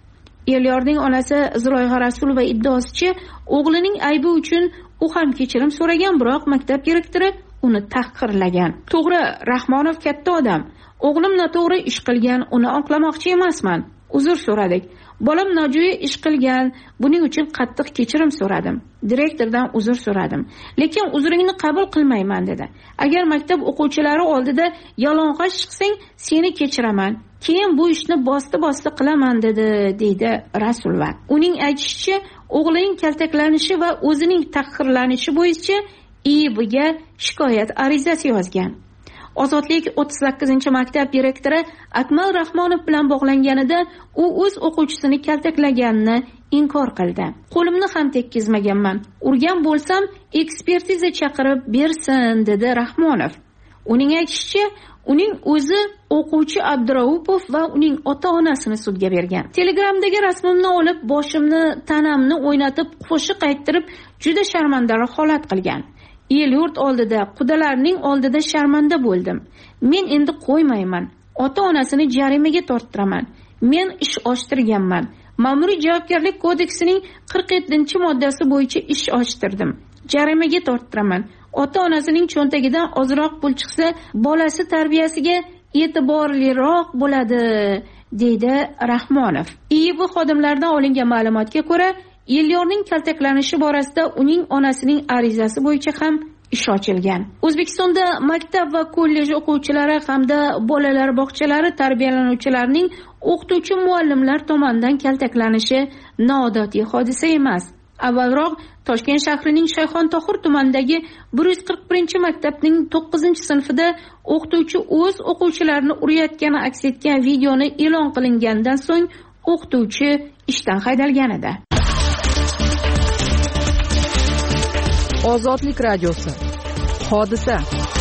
Elyorning onasi Ziloyxa Rasulova iddaosicha, o'g'lining aybi uchun u ham kechirim so'ragan, biroq maktab direktori uni tahqirlagan. To'g'ri, Rahmonov katta odam. O'g'lim noto'g'ri ish qilgan, uni oqlamoqchi emasman. Uzr so'radik. Bolam nojo'ya ish qilgan, buning uchun qattiq kechirim so'radim. Direktordan uzr so'radim. Lekin uzringni qabul qilmayman dedi. Agar maktab o'quvchilari oldida yalang'och chiqsang, seni kechiraman. Keyin bu ishni bosti qilaman deydi Rasulova. Uning aytishicha, o'g'lining kaltaklanishi va o'zining tahqirlanishi bo'yicha IIBga shikoyat arizasi yozgan. Ozodlik 38-maktab direktori Akmal Rahmonov bilan bog'langanida u o'z o'quvchisini kaltaklaganini inkor qildi. Qo'limni ham tekkizmaganman. Urgan bo'lsam, ekspertiza chaqirib bersin, dedi Rahmonov. Uning aytishicha, uning o'zi o'quvchi Abduraupov va uning ota-onasini sudga bergan. Telegramdagi rasmimni olib, boshimni, tanamni o'ynatib, qo'shiq ayttirib, juda sharmandali holat qilgan. El-yurt oldida, qudalarning oldida sharmanda bo'ldim. Men endi qo'ymayman. Ota-onasini jarimaga torttiraman. Men ish ochtirganman. Ma'muriy javobgarlik kodeksining 47-moddasi bo'yicha ish ochtirdim. Jarimaga torttiraman. Ota-onasining cho'ntagidan ozroq pul chiqsa, bolasi tarbiyasiga e'tiborliroq bo'ladi, deydi Rahmonov. IIB xodimlaridan olingan ma'lumotga ko'ra, Elyorning kaltaklanishi borasida uning onasining arizasi bo'yicha ham ish ochilgan. O'zbekistonda maktab va kollej o'quvchilari hamda bolalar bog'chalari tarbiyalanuvchilarining o'qituvchi muallimlar tomonidan kaltaklanishi noodatiy hodisa emas. Avvalroq Toshkent shahrining Shayxontohur tumanidagi 141-maktabning 9-sinfida o'qituvchi o'z o'quvchilarini urayotgani aks etgan videoni e'lon qilingandan so'ng o'qituvchi ishdan haydalgan edi. Ozodlik radiosi. Hodisa.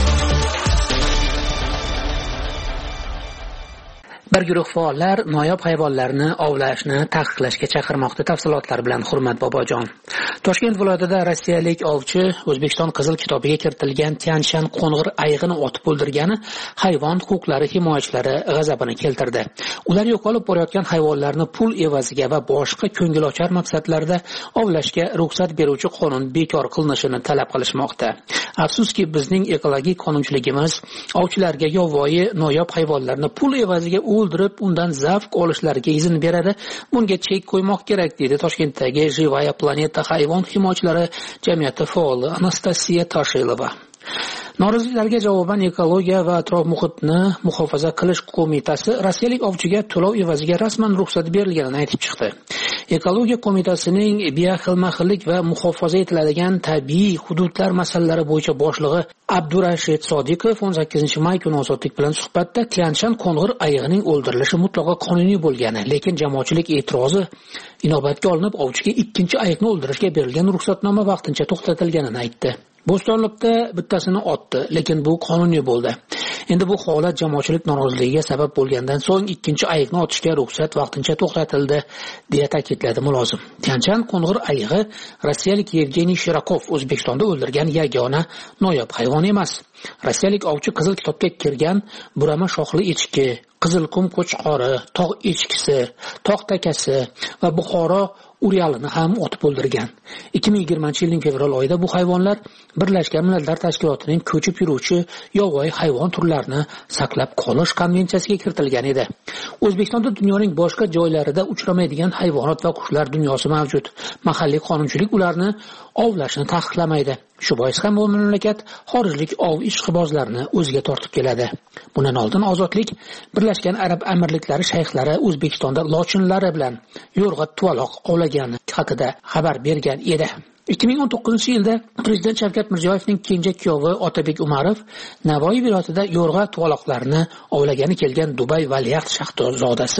Bir guruh faollar noyob hayvonlarni ovlashni taqiqlashga chaqirmoqda. Tafsilotlar bilan Hurmat Bobojon. Toshkent viloyatida rossiyalik ovchi O'zbekiston Qizil kitobiga kiritilgan Tianshan qo'ng'ir ayg'ini otib o'ldirgani hayvon huquqlari himoyachilari g'azabini keltirdi. Ular yo'qolib borayotgan hayvonlarni pul evaziga va boshqa ko'ngilochar maqsadlarda ovlashga ruxsat beruvchi qonun bekor qilinishini talab qilishmoqda. Afsuski, bizning ekologik qonunchiligimiz ovchilarga yovvoyi noyob hayvonlarni pul evaziga o'ldirib, undan zavq olishlariga izn beradi. Bunga chek qo'ymoq kerak, dedi Toshkentdagi Jivaya Planeta hayvon himoyachilari jamiyati faoli Anastasiya Toshilova. Noroziliklarga javoban Ekologiya va atrof-muhitni muhofaza qilish qo'mitasi rossiyalik ovchiga to'lov evaziga rasman ruxsat berilganini aytib chiqdi. Ekologiya qo'mitasining bioxilma-xillik va muhofaza etiladigan tabiiy hududlar masalalari bo'yicha boshlig'i Abdurashid Sodiqov 18-may kuni Ozodlik bilan suhbatda Tianshan qo'ng'ir ayg'ining o'ldirilishi mutlaqo qonuniy bo'lgani, lekin jamoatchilik e'tirozi inobatga olinib, ovchiga ikkinchi ayiqni o'ldirishga berilgan ruxsatnoma vaqtincha to'xtatilganini aytdi. Bo'stonliqda bittasini otdi, lekin bu qonuniy bo'ldi. Endi bu holat jamoatchilik noroziligiga sabab bo'lgandan so'ng ikkinchi ayiqni otishga ruxsat vaqtincha to'xtatildi, deya ta'kidladi mulozim. Tianshan qo'ng'ir ayiqi rossiyalik Yevgeniy Shirakov O'zbekistonda o'ldirgan yagona noyob hayvon emas. Rossiyalik ovchi Qizil kitobga kirgan burama shoxli echki, qizilqum qo'chqori, tog' echkisi, tog' takasi va Buxoro Uryalini ham otib o'ldirgan. 2020-yilning fevral oyida bu hayvonlar Birlashgan Millatlar Tashkilotining ko'chib yuruvchi yovvoyi hayvon turlarini saqlab qolish konvensiyasiga kiritilgan edi. O'zbekistonda dunyoning boshqa joylarida uchramaydigan hayvonot va qushlar dunyosi mavjud. Mahalliy qonunchilik ularni ovlashni taqiqlamaydi. Shu bois ham bu mamlakat xorijlik ov ishqibozlarini o'ziga tortib keladi. Bundan oldin Ozodlik Birlashgan Arab Amirliklari shayxlari O'zbekistonda lochinlari bilan yo'rg'a tuvaloq ovlagani haqida xabar bergan edi. 2019-yilda Prezident Shavkat Mirziyoyevning kenja kuyovi Otabek Umarov Navoiy viloyatida yo'rg'a tuvaloqlarni ovlagani kelgan Dubay valiahd shahzodasi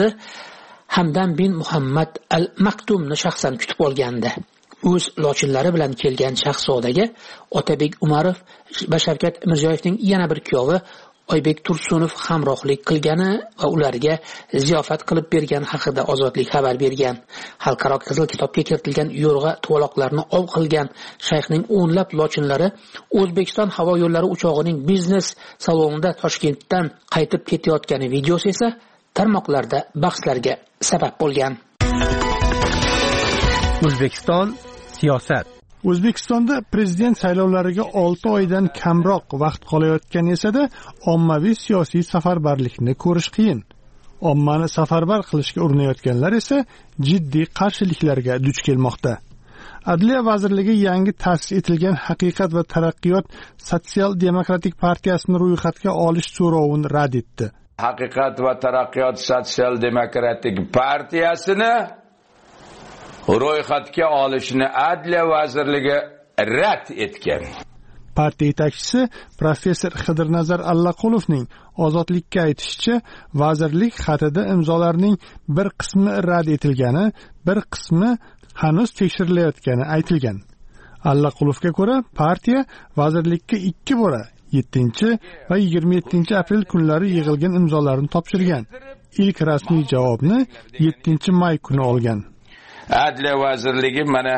Hamdan bin Muhammad al-Maktumni shaxsan kutib olgandi. O'z lochinlari bilan kelgan shahzodaga Otabek Umarov va Shavkat Mirziyoyevning yana bir kuyovi Oybek Tursunov hamrohlik qilgani va ularga ziyofat qilib bergan haqida Ozodlik xabar bergan. Xalqaro Qizil kitobga kiritilgan yo'rg'a tuvaloqlarni ov qilgan shayxning o'nlab lochinlari O'zbekiston havo yo'llari uchog'ining biznes salonida Toshkentdan qaytib ketayotgani videosi esa tarmoqlarda bahslarga sabab bo'lgan. O'zbekiston siyosat. O'zbekistonda prezident saylovlariga 6 oydan kamroq vaqt qolayotgan esa-da, ommaviy siyosiy safarbarlikni ko'rish qiyin. Ommani safarbar qilishga urinayotganlar esa jiddiy qarshiliklarga duch kelmoqda. Adliya vazirligi yangi ta'sis etilgan Haqiqat va taraqqiyot sotsial-demokratik partiyasini ro'yxatga olish so'rovini rad etdi. Haqiqat va taraqqiyot sotsial-demokratik partiyasini ro'yxatga olishni Adliya vazirligi rad etgan. Partiya yetakchisi professor Xidirnazar Allaqulovning Ozodlikka aytishicha, vazirlik xatida imzolarning bir qismi rad etilgani, bir qismi hanuz tekshirilayotgani aytilgan. Allaqulovga ko'ra, partiya vazirlikka 2 bora 7 va 27 aprel kunlari yig'ilgan imzolarni topshirgan. İlk rasmiy javobni 7 may kuni olgan. Adliya vazirligi mana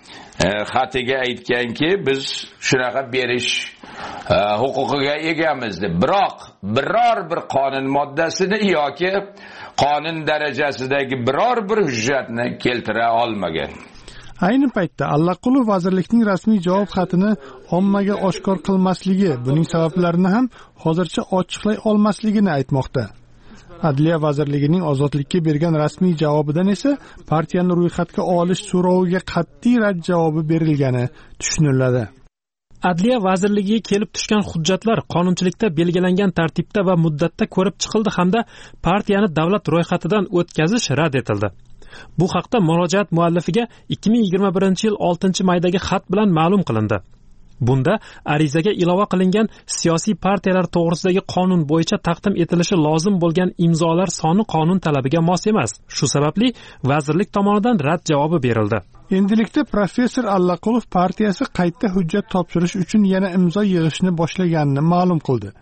xatiga aytganki, biz shunaqa berish huquqiga egamiz deb. Biroq biror bir qonun moddasini yoki qonun darajasidagi biror bir hujjatni keltira olmagan. Ayni paytda Allaqulov vazirlikning rasmiy javob xatini ommaga oshkor qilmasligi, buning sabablarini ham hozircha ochiqlay olmasligini aytmoqda. Adliya vazirligining Ozodlikka bergan rasmiy javobidan esa partiyani ro'yxatga olish so'roviga qat'iy rad javobi berilgani tushuniladi. Adliya vazirligiga kelib tushgan hujjatlar qonunchilikda belgilangan tartibda va muddatda ko'rib chiqildi hamda partiyani davlat ro'yxatidan o'tkazish rad etildi. Bu haqda murojaat muallifiga 2021-yil 6-maydagi xat bilan ma'lum qilindi. Bunda arizaga ilova qilingan siyosiy partiyalar to'g'risidagi qonun bo'yicha taqdim etilishi lozim bo'lgan imzolar soni qonun talabiga mos emas. Shu sababli vazirlik tomonidan rad javobi berildi. Endilikda professor Allaqulov partiyasi qayta hujjat topshirish uchun yana imzo yig'ishni boshlaganini ma'lum qildi.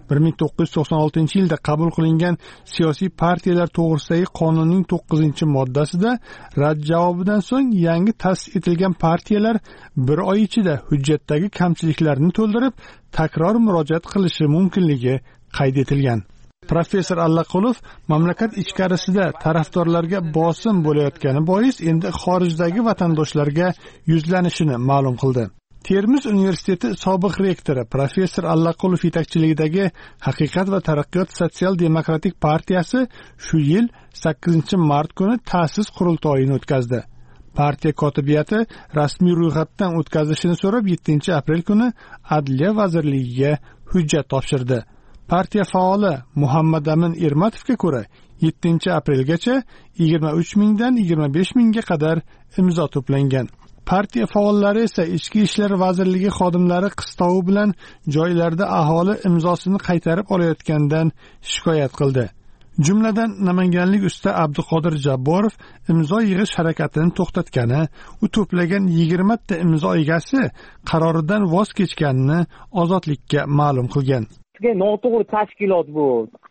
1996-yilda qabul qilingan siyosiy partiyalar to'g'risidagi qonunning 9-moddasida rad javobidan so'ng yangi ta'sis etilgan partiyalar 1 oy ichida hujjatdagi kamchiliklarni to'ldirib, takror murojaat qilishi mumkinligi qayd etilgan. Professor Allaqulov mamlakat ichkarisida tarafdorlarga bosim bo'layotgani bois endi xorijdagi vatandoshlarga yuzlanishini ma'lum qildi. Termiz universiteti sobiq rektori professor Allaqulov yetakchiligidagi Haqiqat va taraqqiyot sotsial-demokratik partiyasi shu yil 8-mart kuni ta'sis qurultoyini o'tkazdi. Partiya kotibiyati rasmiy ro'yxatdan o'tkazishini so'rab 7-aprel kuni Adliya vazirligiga hujjat topshirdi. Partiya faoli Muhammad Amin Ermatovga ko'ra 7-aprelgacha 23 mingdan 25 mingga qadar imzo to'plangan. Partiya faollari esa Ichki ishlar vazirligi xodimlari qistovi bilan joylarda aholi imzosini qaytarib olayotgandan shikoyat qildi. Jumladan namanganlik usta Abduqodir Jabborov imzo yig'ish harakatini to'xtatgani, u to'plagan 20 ta imzo egasi qaroridan voz kechganini Ozodlikka ma'lum qilgan. Noto'g'ri tashkilot bu.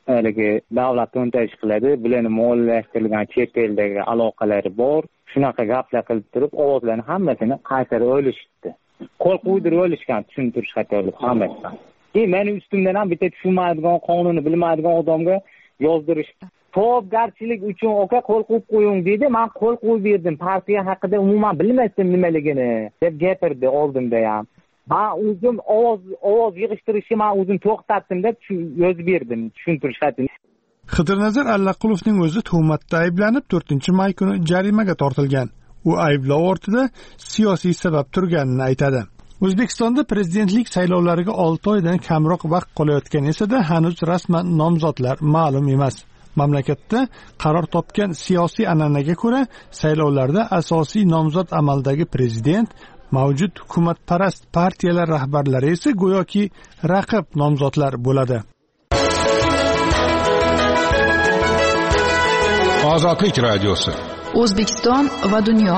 Davlat to'ntarish qiladi, bularni moliyalashtirilgan chet eldagi aloqalari bor. Shunaqa gaplar qilib turib, ovozlarni hammasini qaytarib olishdi. Qo'l qo'ydirib olishgan, tushuntirish xatolik hammasidan. Meni ustimdan ham bitta tushunmaydigan, qonunni bilmaydigan odamga yozdirishdi. Javobgarchilik uchun aka qo'l qo'yib qo'ying dedi, men qo'l qo'yib berdim. Partiya haqida umuman bilmasdim nimaligini deb gapirdi oldimda ham. Men o'zim ovoz yig'ishtirishni men o'zim to'xtatdim deb yozib berdim, tushuntirish xatini. Xidirnazar Allaqulovning o'zi tuhmatda ayblanib 4-may kuni jarimaga tortilgan. U ayblov ortida siyosiy sabab turganini aytadi. O'zbekistonda prezidentlik saylovlariga 6 oydan kamroq vaqt qolayotgan esa-da hanuz rasman nomzodlar ma'lum emas. Mamlakatda qaror topgan siyosiy an'anaga ko'ra, saylovlarda asosiy nomzod amaldagi prezident, mavjud hukumatparast partiyalar rahbarlari esa go'yoki raqib nomzodlar bo'ladi. Ozodlik radiosi. O'zbekiston va dunyo.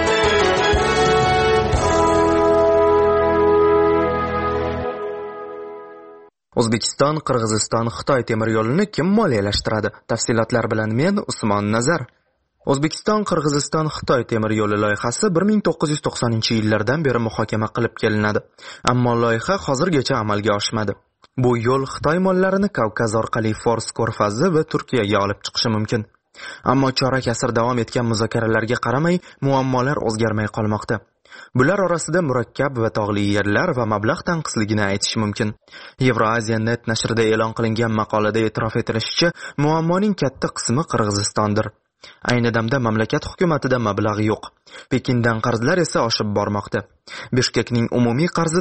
O'zbekiston, Qirg'iziston, Xitoy temir yo'lini kim moliyalashtiradi? Tafsilotlar bilan men Usmon Nazar. O'zbekiston, Qirg'iziston, Xitoy temir yo'li loyihasi 1990-yillardan beri muhokama qilib kelinadi. Ammo loyiha hozirgacha amalga oshmadi. Bu yo'l Xitoy mollarini Kavkaz orqali Fors ko'rfazi va Turkiyaga olib chiqishi mumkin. Ammo chorak asr davom etgan muzokaralarga qaramay, muammolar o'zgarmay qolmoqda. Bular orasida murakkab va tog'li yerlar va mablag' tanqisligini aytish mumkin. Eurasia.net nashrida e'lon qilingan maqolada e'tirof etilishicha, muammoning katta qismi Qirg'izistondir. Ayni damda mamlakat hukumatida mablag' yo'q. Pekindan qarzlar esa oshib bormoqda. Bishkekning umumiy qarzi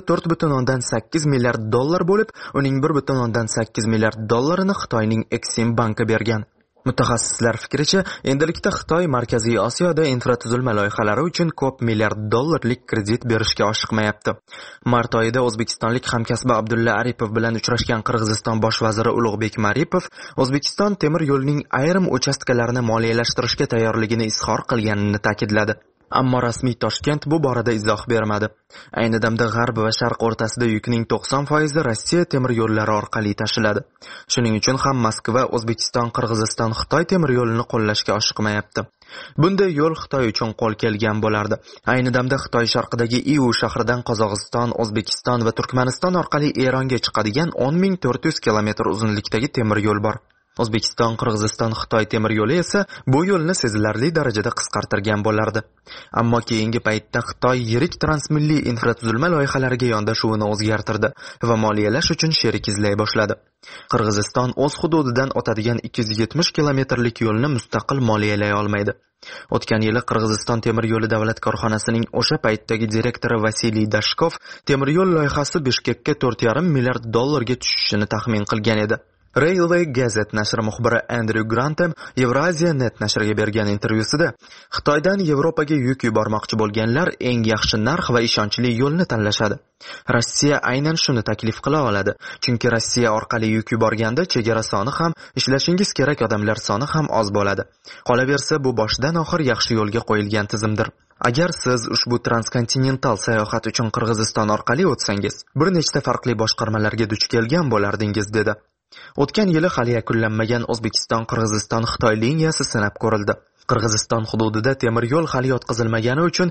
4.8 milliard dollar bo'lib, uning 1.8 milliard dollarini Xitoyning Exim banki bergan. Mutaxassislar fikricha, endilikda Xitoy Markaziy Osiyoda infratuzilma loyihalari uchun ko'p milliard dollarlik kredit berishga oshiqmayapti. Mart oyida o'zbekistonlik hamkasbi Abdulla Aripov bilan uchrashgan Qirg'iziston bosh vaziri Ulug'bek Maripov O'zbekiston temir yo'lining ayrim uchastkalarini moliyalashtirishga tayyorligini izhor qilganini ta'kidladi. Ammo rasmiy Toshkent bu borada izoh bermadi. Ayni damda g'arb va sharq o'rtasida yukning 90% Rossiya temir yo'llari orqali tashiladi. Shuning uchun ham Moskva O'zbekiston, Qirg'iziston, Xitoy temir yo'lini qo'llashga oshiqmayapti. Bunday yo'l Xitoy uchun qo'l kelgan bo'lardi. Ayni damda Xitoy sharqidagi Iu shahridan Qozog'iston, O'zbekiston va Turkmaniston orqali Eronga chiqadigan 10.400 kilometr uzunlikdagi temir yo'l bor. O'zbekiston, Qirg'iziston, Xitoy temir yo'li esa bu yo'lni sezilarli darajada qisqartirgan bo'lardi. Ammo keyingi paytda Xitoy yirik transmilliy infratuzilma loyihalariga yondashuvini o'zgartirdi va moliyalash uchun sherik izlay boshladi. Qirg'iziston o'z hududidan o'tadigan 270 kilometrlik yo'lni mustaqil moliyalay olmaydi. O'tgan yili Qirg'iziston temir yo'li davlat korxonasining o'sha paytdagi direktori Vasiliy Dashkov temir yo'l loyihasi Bishkekka 4.5 milliard dollarga tushishini taxmin qilgan edi. Railway Gazette nashri muxbiri Andrew Grantham Eurasia.net nashriga bergan intervyusida Xitoydan Yevropaga yuk yubormoqchi bo'lganlar eng yaxshi narx va ishonchli yo'lni tanlashadi. Rossiya aynan shuni taklif qila oladi, chunki Rossiya orqali yuk yuborganda chegara soni ham, ishlashingiz kerak odamlar soni ham oz bo'ladi. Qolaversa, bu boshdan oxir yaxshi yo'lga qo'yilgan tizimdir. Agar siz ushbu transkontinental sayohat uchun Qirg'iziston orqali o'tsangiz, bir nechta farqli boshqarmalarga duch kelgan bo'lardingiz, dedi. O'tgan yili hali yakunlanmagan O'zbekiston-Qirg'iziston-Xitoy liniyasi sinab ko'rildi. Qirg'iziston hududida temir yo'l hali yotqizilmagani uchun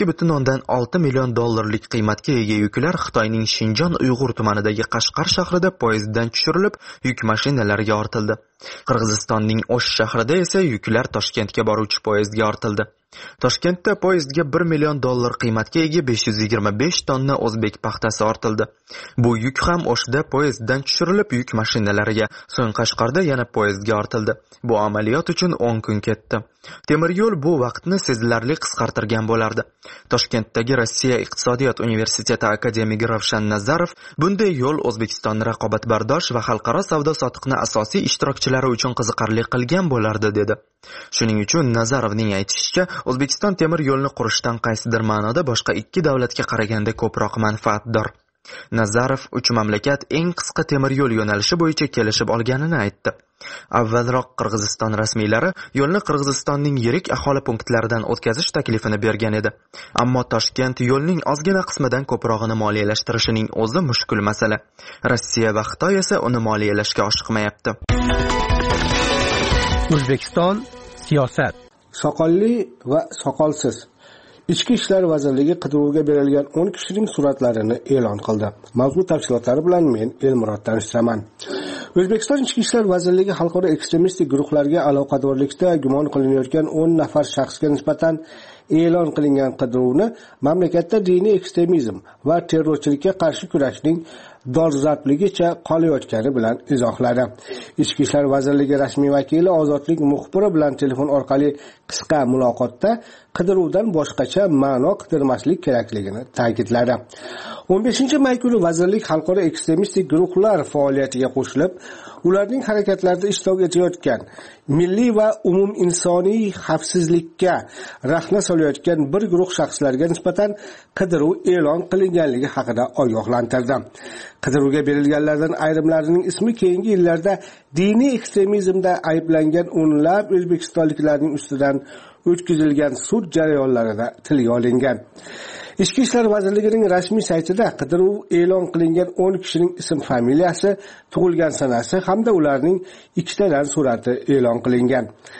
2.6 million dollarlik qiymatga ega yuklar Xitoyning Shinjon Uyg'ur tumanidagi Qashqar shahrida poyezddan tushirilib, yuk mashinalariga ortildi. Qirg'izistonning O'sh shahrida esa yuklar Toshkentga boruvchi poyezdga ortildi. Toshkentda poyezdga 1 million dollar qiymatga ega 525 tonna o'zbek paxtasi ortildi. Bu yuk ham O'shda poyezddan tushirilib yuk mashinalariga, so'ng Qashqarda yana poyezdga ortildi. Bu amaliyot uchun 10 kun ketdi. Temir yo'l bu vaqtni sezilarli qisqartirgan bo'lardi. Toshkentdagi Rossiya iqtisodiyot universiteti akademigi Ravshan Nazarov bunday yo'l O'zbekistonni raqobatbardosh va xalqaro savdo-sotiqni asosiy ishtirokchilari uchun qiziqarli qilgan bo'lardi, dedi. Shuning uchun Nazarovning aytishicha, O'zbekiston temir yo'lni qurishdan qaysidir ma'noda boshqa ikki davlatga qaraganda ko'proq manfaatdor. Nazarov uch mamlakat eng qisqa temir yo'l yo'nalishi bo'yicha kelishib olganini aytdi. Avvalroq Qirg'iziston rasmiylari yo'lni Qirg'izistonning yirik aholi punktlaridan o'tkazish taklifini bergan edi. Ammo Toshkent yo'lning ozgina qismidan ko'prog'ini moliyalashtirishining o'zi mushkul masala. Rossiya va Xitoy esa uni moliyalashga oshiqmayapti. O'zbekiston siyosat. Soqolli va soqolsiz. Ichki ishlar vazirligi qidiruvga berilgan 10 kishining suratlarini e'lon qildi. Mavzu tafsilotlari bilan men Elmurod tanishtiraman. O'zbekiston Ichki ishlar vazirligi xalqaro ekstremistik guruhlarga aloqadorlikda gumon qilinayotgan 10 nafar shaxsga nisbatan e'lon qilingan qidiruvni mamlakatda diniy ekstremizm va terrorchilikka qarshi kurashning dolzarbligicha qolayotgani bilan izohladi. Ichki ishlar vazirligi rasmiy vakili Ozodlik muxbiri bilan telefon orqali qisqa muloqotda qidiruvdan boshqacha ma'no qidirmaslik kerakligini ta'kidladi. 15-may kuni vazirlik xalqaro ekstremistik guruhlar faoliyatiga qo'shilib, ularning harakatlarida ishtirok etayotgan, milliy va umum insoniy xavfsizlikka rahna solayotgan bir guruh shaxslarga nisbatan qidiruv e'lon qilinganligi haqida ogohlantirdi. Qidiruvga berilganlardan ayrimlarining ismi keyingi yillarda diniy ekstremizmda ayblangan o'nlab o'zbekistonliklarning ustidan o'tkazilgan sud jarayonlarida tilga olingan. Ichki ishlar vazirligining rasmiy saytida qidiruv e'lon qilingan 10 kishining ism-familiyasi, tug'ilgan sanasi hamda ularning ikkitadan surati e'lon qilingan.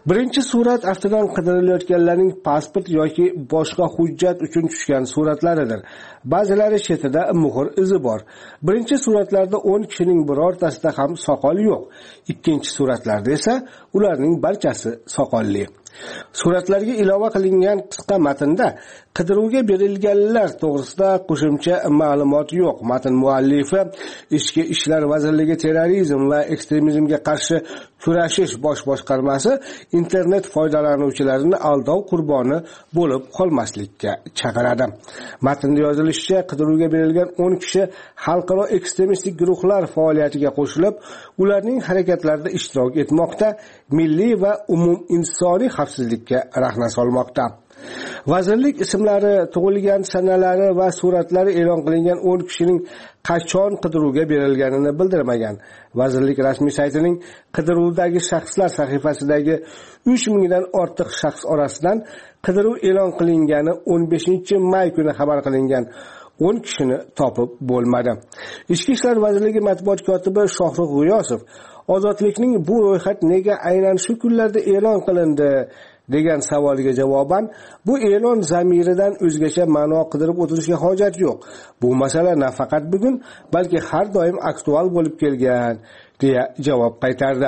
Birinchi surat aftidan qidirilayotganlarning pasport yoki boshqa hujjat uchun tushgan suratlaridir. Ba'zilari chetida muhr izi bor. Birinchi suratlarda 10 kishining birortasida ham soqol yo'q. Ikkinchi suratlarda esa ularning barchasi soqolli. Suratlarga ilova qilingan qisqa matnda qidiruvga berilganlar to'g'risida qo'shimcha ma'lumot yo'q. Matn muallifi Ichki ishlar vazirligi terrorizm va ekstremizmga qarshi kurashish bosh boshqarmasi internet foydalanuvchilarini aldov qurboni bo'lib qolmaslikka chaqiradi. Matnda yozilishicha, qidiruvga berilgan 10 kishi xalqaro ekstremistik guruhlar faoliyatiga qo'shilib, ularning harakatlarida ishtirok etmoqda, milliy va umum insoniy xavfsizlikka rahna solmoqda. Vazirlik ismlari, tug'ilgan sanalari va suratlari e'lon qilingan 10 kishining qachon qidiruvga berilganini bildirmagan. Vazirlik rasmiy saytining qidiruvdagi shaxslar sahifasidagi 3000 dan ortiq shaxs orasidan qidiruv e'lon qilingani 15-may kuni xabar qilingan 10 kishini topib bo'lmadi. Ichki ishlar vazirligi matbuot kotibi Shohruh G'iyosov ozodlikning bu ro'yxat nega aynan shu kunlarda e'lon qilindi degan savoliga javoban, bu e'lon zamiridan o'zgacha ma'no qidirib o'tirishga hojat yo'q. Bu masala nafaqat bugun, balki har doim aktual bo'lib kelgan, deya javob qaytardi.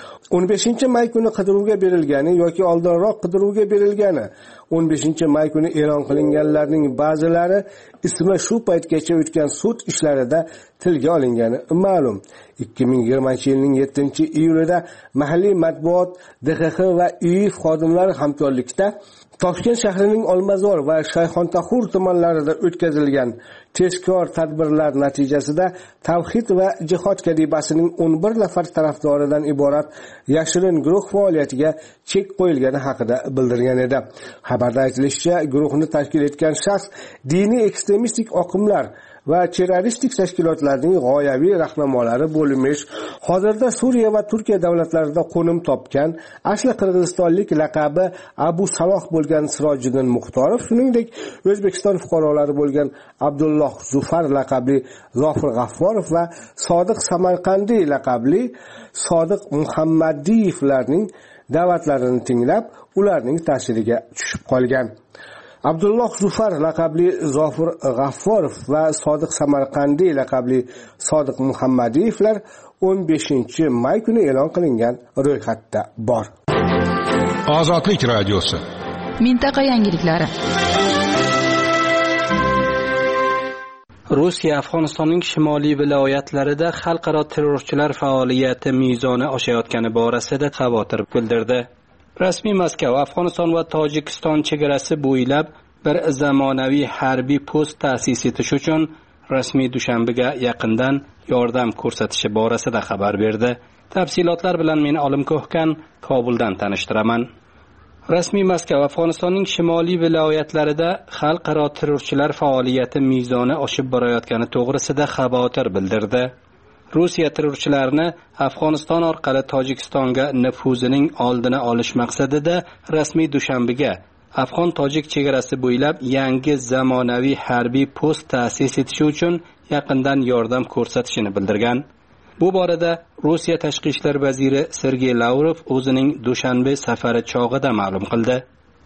15-may kuni qidiruvga berilgani yoki oldinroq qidiruvga berilgani 15-may kuni e'lon qilinganlarning ba'zilari ismi shu paytgacha o'tgan sud ishlarida tilga olingani ma'lum. 2020-yilning 7-iyulida mahalliy matbuot, DXX va IIF xodimlari hamkorlikda Toshkent shahrining Olmazor va Shayxontohur tumanlarida o'tkazilgan tezkor tadbirlar natijasida Tavhid va jihod kadibasining 11 nafar tarafdoridan iborat yashirin guruh faoliyatiga chek qo'yilgani haqida bildirgan edi. Xabarda aytilishicha, guruhni tashkil etgan shaxs diniy ekstremistik oqimlar va terroristik tashkilotlarning g'oyaviy rahnamolari bo'lmish, hozirda Suriya va Turkiya davlatlarida qo'nim topgan, asli qirg'izistonlik laqabi Abu Saloh bo'lgan Sirojiddin Muxtorov, shuningdek O'zbekiston fuqarolari bo'lgan Abdulloh Zufar laqabli Zofir G'afforov va Sodiq Samarqandiy laqabli Sodiq Muhammadiyevlarning da'vatlarini tinglab, ularning ta'siriga tushib qolgan. Abdulloh Zufar laqabli Zofir G'afforov va Sodiq Samarqandiy laqabli Sodiq Muhammadiyevlar 15-may kuni e'lon qilingan ro'yxatda bor. Ozodlik radiosi. Mintaqa yangiliklari. Rossiya Afg'onistonning shimoliy viloyatlarida xalqaro terrorchilar faoliyati mezoni oshayotgani borasida xavotir bildirdi. Rasmiy Moskva Afg'oniston va Tojikiston chegarasi bo'ylab bir zamonaviy harbiy post ta'sis etish uchun rasmiy Dushanbaga yaqindan yordam ko'rsatishi borasida xabar berdi. Tafsilotlar bilan meni Olim Ko'hkan Kobuldan tanishtiraman. Rasmiy Moskva Afg'onistonning shimoliy viloyatlarida xalqaro terrorchilar faoliyati mezoni oshib borayotgani to'g'risida xavotir bildirdi. Rossiya terrorchilarini Afg'oniston orqali Tojikistonga nufuzining oldini olish maqsadida rasmiy Dushanbaga Afg'on-Tojik chegarasi bo'ylab yangi zamonaviy harbiy post ta'sis etishi uchun yaqindan yordam ko'rsatishini bildirgan. Bu borada Rossiya tashqi ishlar vaziri Sergey Lavrov o'zining Dushanbe safari chog'ida ma'lum qildi.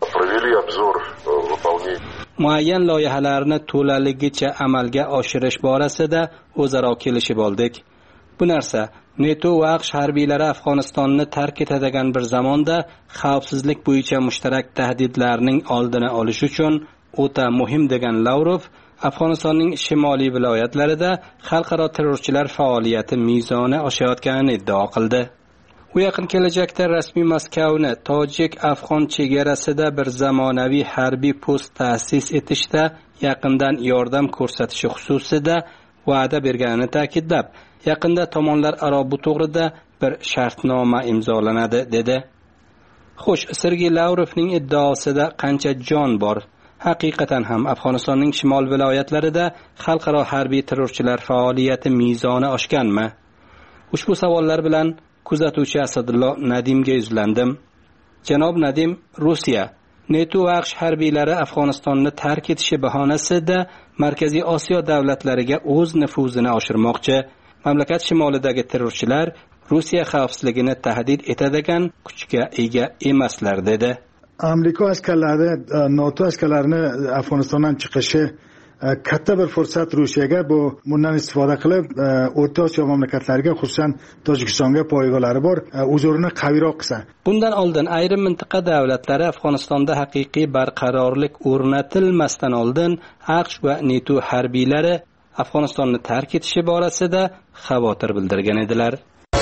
Muayyan loyihalarni to'laligicha amalga oshirish borasida o'zaro kelishib oldik. Bu narsa NATO va AQSh harbiylari Afg'onistonni tark etadigan bir zamonda xavfsizlik bo'yicha mushtarak tahdidlarning oldini olish uchun o'ta muhim degan Lavrov, Afg'onistonning shimoliy viloyatlarida xalqaro terrorchilar faoliyati mezoni oshayotganini iddao qildi. U yaqin kelajakda rasmiy Moskvani Tojik-Afg'on chegarasida bir zamonaviy harbiy post ta'sis etishda yaqindan yordam ko'rsatishi xususida va'da berganini ta'kidlab, yaqinda tomonlar aro bu to'g'rida bir shartnoma imzolanadi dedi. Xo'sh, Sergey Lavrovning iddaosida qancha jon bor? Haqiqatan ham Afg'onistonning shimol viloyatlarida xalqaro harbiy terrorchilar faoliyati mezoni oshganmi? Ushbu savollar bilan kuzatuvchi Asadullo Nadimga yuzlandim. Janob Nadim, Rossiya NATO va AQSh harbiylari Afg'onistonni tark etishi bahonasida Markaziy Osiyo davlatlariga o'z nufuzini oshirmoqchi. Mamlakat shimolidagi terrorchilar Rossiya xavfsizligini tahdid etadigan kuchga ega emaslar dedi. Amerika askarlari, NATO askarlarini Afg'onistondan chiqishi katta bir fursat Rossiyaga. Bundan istifoda qilib O'rta Osiyo mamlakatlariga, xususan Tojikistonga poygalari bor, huzurini qaviyroq qilsa. Bundan oldin ayrim mintaqa davlatlari Afg'onistonda haqiqiy barqarorlik o'rnatilmasdan oldin AQSh va NATO harbiylari Afg'onistonni tark etishi borasida xavotir bildirgan edilar.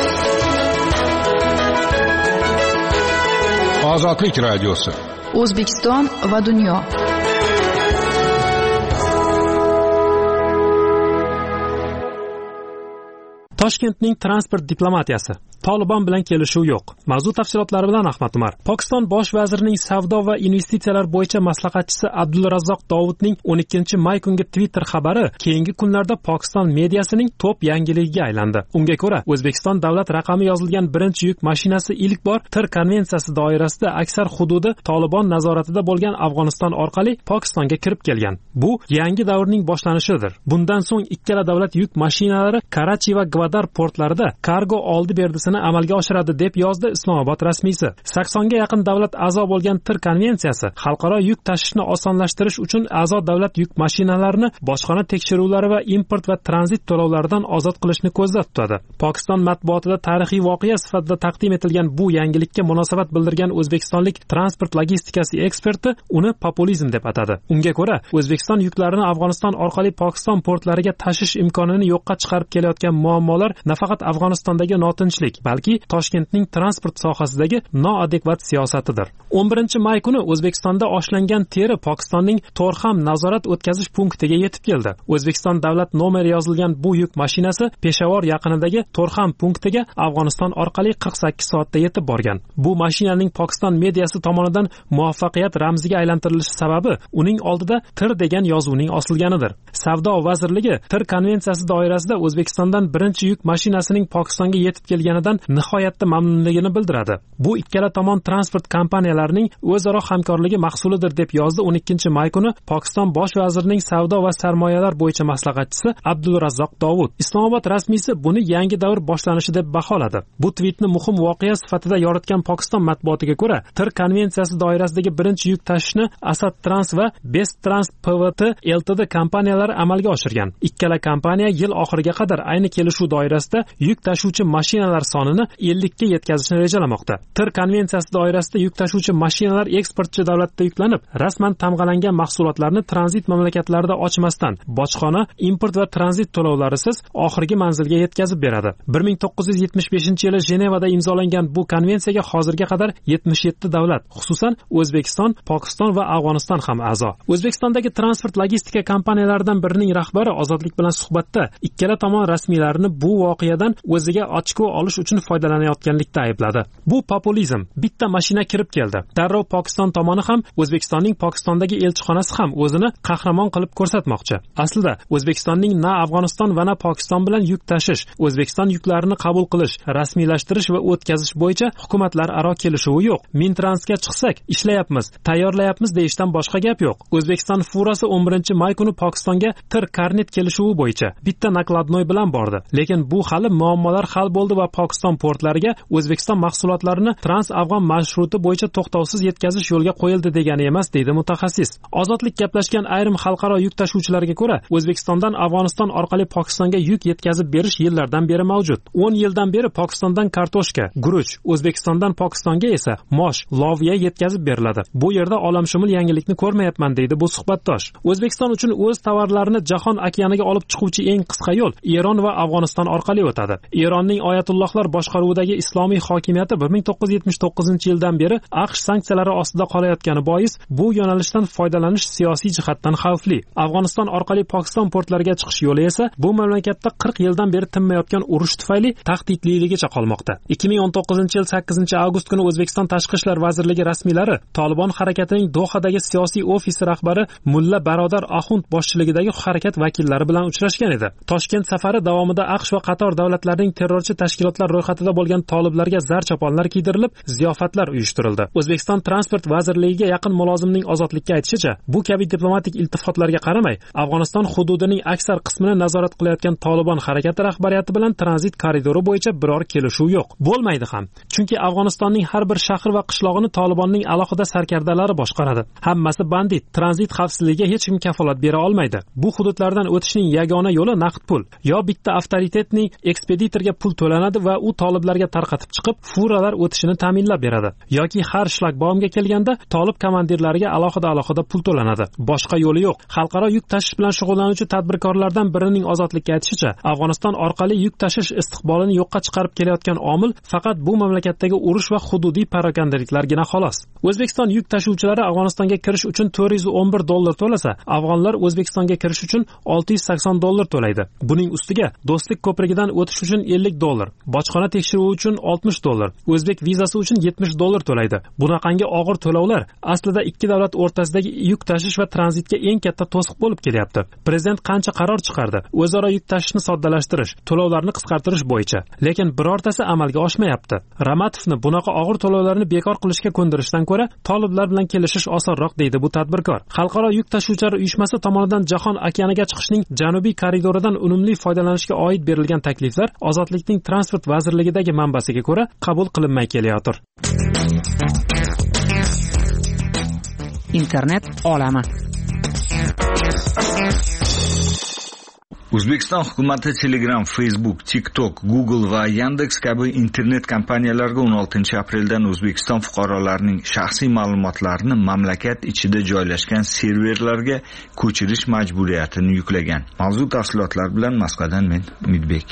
Ozodlik radiosi. O'zbekiston va dunyo. Toshkentning transport diplomatiyasi. Tolibon bilan kelishuv yo'q. Mavzu tafsilotlari bilan Ahmad Umar. Pokiston bosh vazirining savdo va investitsiyalar bo'yicha maslahatchisi Abdulrazzoq Dovudning 12-may kungi Twitter xabari keyingi kunlarda Pokiston mediasining top yangiligiga aylandi. Unga ko'ra, O'zbekiston davlat raqami yozilgan birinchi yuk mashinasi ilk bor Tir konvensiyasi doirasida aksar hududi Tolibon nazoratida bo'lgan Afg'oniston orqali Pokistonga kirib kelgan. Bu yangi davrning boshlanishidir. Bundan so'ng ikkala davlat yuk mashinalari Karachi va Gvadar portlarida kargo oldi-berdisini amalga oshiradi deb yozdi Islomobod rasmiysi. 80 ga yaqin davlat a'zo bo'lgan Tir konvensiyasi xalqaro yuk tashishni osonlashtirish uchun a'zo davlat yuk mashinalarini bojxona tekshiruvlari va import va tranzit to'lovlaridan ozod qilishni ko'zda tutadi. Pokiston matbuotida tarixiy voqea sifatida taqdim etilgan bu yangilikka munosabat bildirgan o'zbekistonlik transport logistikasi eksperti uni populizm deb atadi. Unga ko'ra, O'zbekiston yuklarini Afg'oniston orqali Pokiston portlariga tashish imkonini yo'qqa chiqarib kelayotgan muammolar nafaqat Afg'onistondagi notinchlik, balki Toshkentning transport sohasidagi noadekvat siyosatidir. 11-may kuni O'zbekistonda oshlangan teri Pokistonning To'rxam nazorat o'tkazish punktiga yetib keldi. O'zbekiston davlat nomeri yozilgan bu yuk mashinasi Peshavor yaqinidagi To'rxam punktiga Afg'oniston orqali 48 soatda yetib borgan. Bu mashinaning Pokiston mediasi tomonidan muvaffaqiyat ramziga aylantirilishi sababi uning oldida Tir degan yozuvning osilganidir. Savdo vazirligi Tir konvensiyasi doirasida O'zbekistondan birinchi yuk mashinasining Pokistonga yetib kelganidan nihoyatda mamnunligini bildiradi. Bu ikkala tomon transport kompaniyalarining o'zaro hamkorligi mahsulidir deb yozdi 12-may kuni Pokiston bosh vazirining savdo va sarmoyalar bo'yicha maslahatchisi Abdulrazzoq Dovud. Islomobod rasmiysi buni yangi davr boshlanishi deb baholadi. Bu tweetni muhim voqea sifatida yoritgan Pokiston matbuotiga ko'ra, Tir konvensiyasi doirasidagi birinchi yuk tashishni Asad Trans va Best Trans PVT Ltd kompaniyalari amalga oshirgan. Ikkala kompaniya yil oxiriga qadar ayni kelishuv doirasida yuk tashuvchi mashinalar sonini 50 ga yetkazishni rejalamoqda. Tir konvensiyasi doirasida yuk tashuvchi mashinalar eksportchi davlatda yuklanib, rasman tamg'alangan mahsulotlarni tranzit mamlakatlarida ochmasdan bojxona, import va tranzit to'lovlarisiz oxirgi manzilga yetkazib beradi. 1975-yili Jenevada imzolangan bu konvensiyaga hozirga qadar 77 davlat, xususan O'zbekiston, Pokiston va Afg'oniston ham a'zo. O'zbekistondagi transport logistika kompaniyalaridan birining rahbari Ozodlik bilan suhbatda ikkala tomon rasmiylarini bu voqeadan o'ziga ochko olish uchun foydalanayotganlikda aybladi. Bu populizm. Bitta mashina kirib keldi. Darrov Pokiston tomoni ham, O'zbekistonning Pokistondagi elchixonasi ham o'zini qahramon qilib ko'rsatmoqchi. Aslida O'zbekistonning na Afg'oniston va na Pokiston bilan yuk tashish, O'zbekiston yuklarini qabul qilish, rasmiylashtirish va o'tkazish bo'yicha hukumatlar aro kelishuvi yo'q. Mintransga chiqsak, ishlayapmiz, tayyorlayapmiz deyishdan boshqa gap yo'q. O'zbekiston furasi 11-may kuni Pokistonga Tir karnet kelishuvi bo'yicha bitta nakladnoy bilan bordi. Lekin bu hali muammolar hal bo'ldi va Pokiston portlariga O'zbekiston mahsulotlarini trans-afg'on marshruti bo'yicha to'xtovsiz yetkazish yo'lga qo'yildi degani emas, deydi mutaxassis. Ozodlik gaplashgan ayrim xalqaro yuk tashuvchilarga ko'ra, O'zbekistondan Afg'oniston orqali Pokistonga yuk yetkazib berish yillardan beri mavjud. 10 yildan beri Pokistondan kartoshka, guruch, O'zbekistondan Pokistonga esa mosh, loviya yetkazib beriladi. Bu yerda olamshumul yangilikni ko'rmayapman, deydi bu suhbatdosh. O'zbekiston uchun o'z tovarlarini jahon okeaniga olib chiquvchi eng qisqa yo'l Eron va Afg'oniston orqali o'tadi. Eronning oyatullohlar boshqaruvidagi islomiy hokimiyati 1979-yildan beri AQSh sanksiyalari ostida qolayotgani bois bu yo'nalishdan foydalanish siyosiy jihatdan xavfli. Afg'oniston orqali Pokiston portlariga chiqish yo'li esa bu mamlakatda 40 yildan beri tinmayotgan urush tufayli tahdidliligicha qolmoqda. 2019-yil 8-avgust kuni O'zbekiston Tashqi ishlar vazirligi rasmiylari Tolibon harakatining Dohadagi siyosiy ofisi rahbari Mulla Barodar Axund boshchiligidagi harakat vakillari bilan uchrashgan edi. Toshkent safari davomida AQSh va va qator davlatlarning terrorchi tashkilotlar ro'yxatida bo'lgan toliblarga zar choponlar kiydirilib, ziyofatlar uyushtirildi. O'zbekiston transport vazirligiga yaqin mulozimning ozodlikka aytishicha, bu kabi diplomatik iltifotlarga qaramay, Afg'oniston hududining aksar qismini nazorat qilayotgan Tolibon harakati rahbariyati bilan tranzit koridori bo'yicha biror kelishuv yo'q. Bo'lmaydi ham. Chunki Afg'onistonning har bir shahar va qishlog'ini Tolibonning alohida sarkardalari boshqaradi. Hammasi bandit. Tranzit xavfsizligiga hech kim kafolat bera olmaydi. Bu hududlardan o'tishning yagona yo'li naqd pul. Yo bitta avtoritetning ekspeditorga pul to'lanadi va u toliblarga tarqatib chiqib, furalar o'tishini ta'minlab beradi. Yoki har shlagbaumga kelganda tolib komandirlariga alohida pul to'lanadi. Boshqa yo'li yo'q. Xalqaro yuk tashish bilan shug'ullanuvchi tadbirkorlardan birining ozodlikka aytishicha, Afg'oniston orqali yuk tashish istiqbolini yo'qqa chiqarib kelayotgan omil faqat bu mamlakatdagi urush va hududiy parokandaliklargina xolos. O'zbekiston yuk tashuvchilari Afg'onistonga kirish uchun $411 to'lasa, afg'onlar O'zbekistonga kirish uchun $680 to'laydi. Buning ustiga do'stlik ko'prigidan o'tish uchun $50, bojxona tekshiruvi uchun $60, o'zbek vizasi uchun $70 to'laydi. Bunaqangi og'ir to'lovlar aslida ikki davlat o'rtasidagi yuk tashish va tranzitga eng katta to'siq bo'lib kelyapti. Prezident qancha qaror chiqardi? O'zaro yuk tashishni soddalashtirish, to'lovlarni qisqartirish bo'yicha, lekin birortasi amalga oshmayapti. Ramatovni bunaqa og'ir to'lovlarni bekor qilishga ko'ndirishdan ko'ra, toliblar bilan kelishish osonroq deydi bu tadbirkor. Xalqaro yuk tashuvchilar uyushmasi tomonidan Jahon okeaniga chiqishning janubiy koridoridan unumli foydalanishga oid berilgan takliflar Ozodlikning transport vazirligidagi manbasiga ko'ra qabul qilinmay kelayotir. Internet olami. O'zbekiston hukumati Telegram, Facebook, TikTok, Google va Yandex kabi internet kompaniyalarga 16-apreldan O'zbekiston fuqarolarining shaxsiy ma'lumotlarini mamlakat ichida joylashgan serverlarga ko'chirish majburiyatini yuklagan. Mavzu tafsilotlar bilan Moskvadan men Umidbek.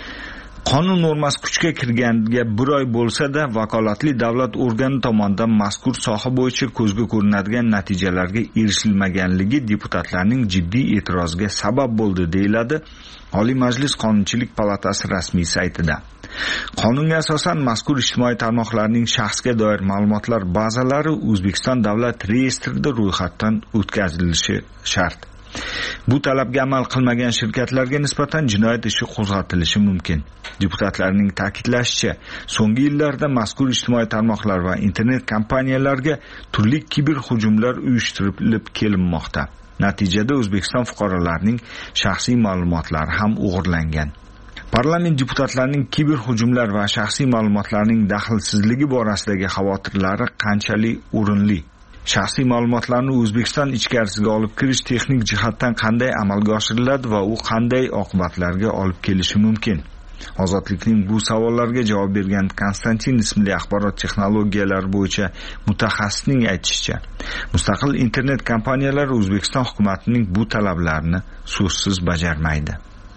Qonun normasi kuchga kirganiga 1 oy bo'lsa-da, vakolatli davlat organi tomonidan mazkur soha bo'yicha ko'zga ko'rinadigan natijalarga erishilmaganligi deputatlarning jiddiy e'tiroziga sabab bo'ldi, deyiladi Oliy Majlis Qonunchilik palatasi rasmiy saytida. Qonunga asosan mazkur ijtimoiy tarmoqlarning shaxsga doir ma'lumotlar bazalari O'zbekiston davlat reyestrida ro'yxatdan o'tkazilishi shart. Bu talabga amal qilmagan shirkatlarga nisbatan jinoyat ishi qo'zg'atilishi mumkin. Deputatlarning ta'kidlashicha, so'nggi yillarda mazkur ijtimoiy tarmoqlar va internet kompaniyalarga turli kiber hujumlar uyushtirilib kelinmoqda. Natijada O'zbekiston fuqarolarining shaxsiy ma'lumotlari ham o'g'irlangan. Parlament deputatlarining kiber hujumlar va shaxsiy ma'lumotlarning daxlsizligi borasidagi xavotirlari qanchalik o'rinli? Shaxsiy ma'lumotlarni O'zbekiston ichkarisiga olib kirish texnik jihatdan qanday amalga oshiriladi va u qanday oqibatlarga olib kelishi mumkin? Ozodlikning bu savollarga javob bergan Konstantin ismli axborot texnologiyalari bo'yicha mutaxassisning aytishicha, mustaqil internet kompaniyalari O'zbekiston hukumatining bu talablarini so'zsiz bajarmaydi.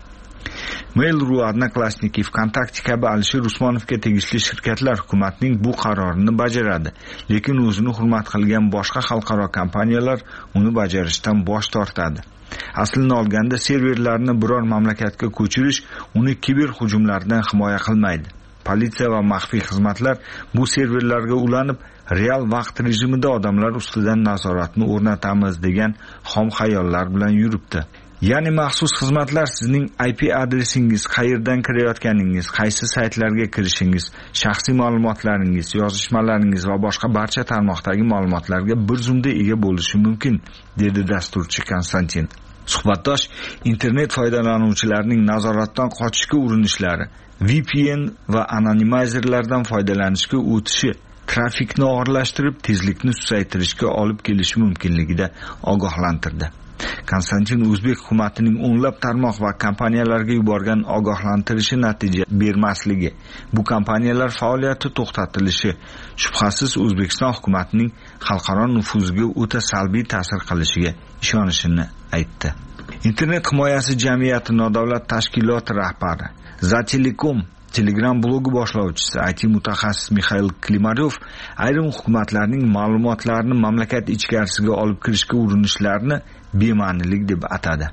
Mail.ru, Odnoklassniki, VKontakte kabi Alisher Usmonovga tegishli shirkatlar hukumatning bu qarorini bajaradi, lekin o'zini hurmat qilgan boshqa xalqaro kompaniyalar uni bajarishdan bosh tortadi. Aslini olganda serverlarni biror mamlakatga ko'chirish uni kiber hujumlardan himoya qilmaydi. Politsiya va maxfiy xizmatlar bu serverlarga ulanib, real vaqt rejimida odamlar ustidan nazoratni o'rnatamiz degan xom xayollar bilan yuribdi. Ya'ni maxsus xizmatlar sizning IP adresingiz, qayerdan kirayotganingiz, qaysi saytlarga kirishingiz, shaxsiy ma'lumotlaringiz, yozishmalaringiz va boshqa barcha tarmoqdagi ma'lumotlarga bir zumda ega bo'lishi mumkin, dedi dasturchi Konstantin. Suhbatdosh internet foydalanuvchilarining nazoratdan qochishga urinishlari, VPN va anonimizerlardan foydalanishga o'tishi trafikni og'irlashtirib, tezlikni susaytirishga olib kelishi mumkinligida ogohlantirdi. Konstantin o'zbek hukumatining o'nlab tarmoq va kompaniyalarga yuborgan ogohlantirishi natija bermasligi, bu kompaniyalar faoliyati to'xtatilishi shubhasiz O'zbekiston hukumatining xalqaro nufuziga o'ta salbiy ta'sir qilishiga ishonishini aytdi. Internet himoyasi jamiyati nodavlat tashkiloti rahbari Zatelekom Telegram blogi boshlovchisi IT mutaxassis Mikhail Klimaryov ayrim hukumatlarning ma'lumotlarini mamlakat ichkarisiga olib kirishga urinishlarini bema'nilik deb atadi.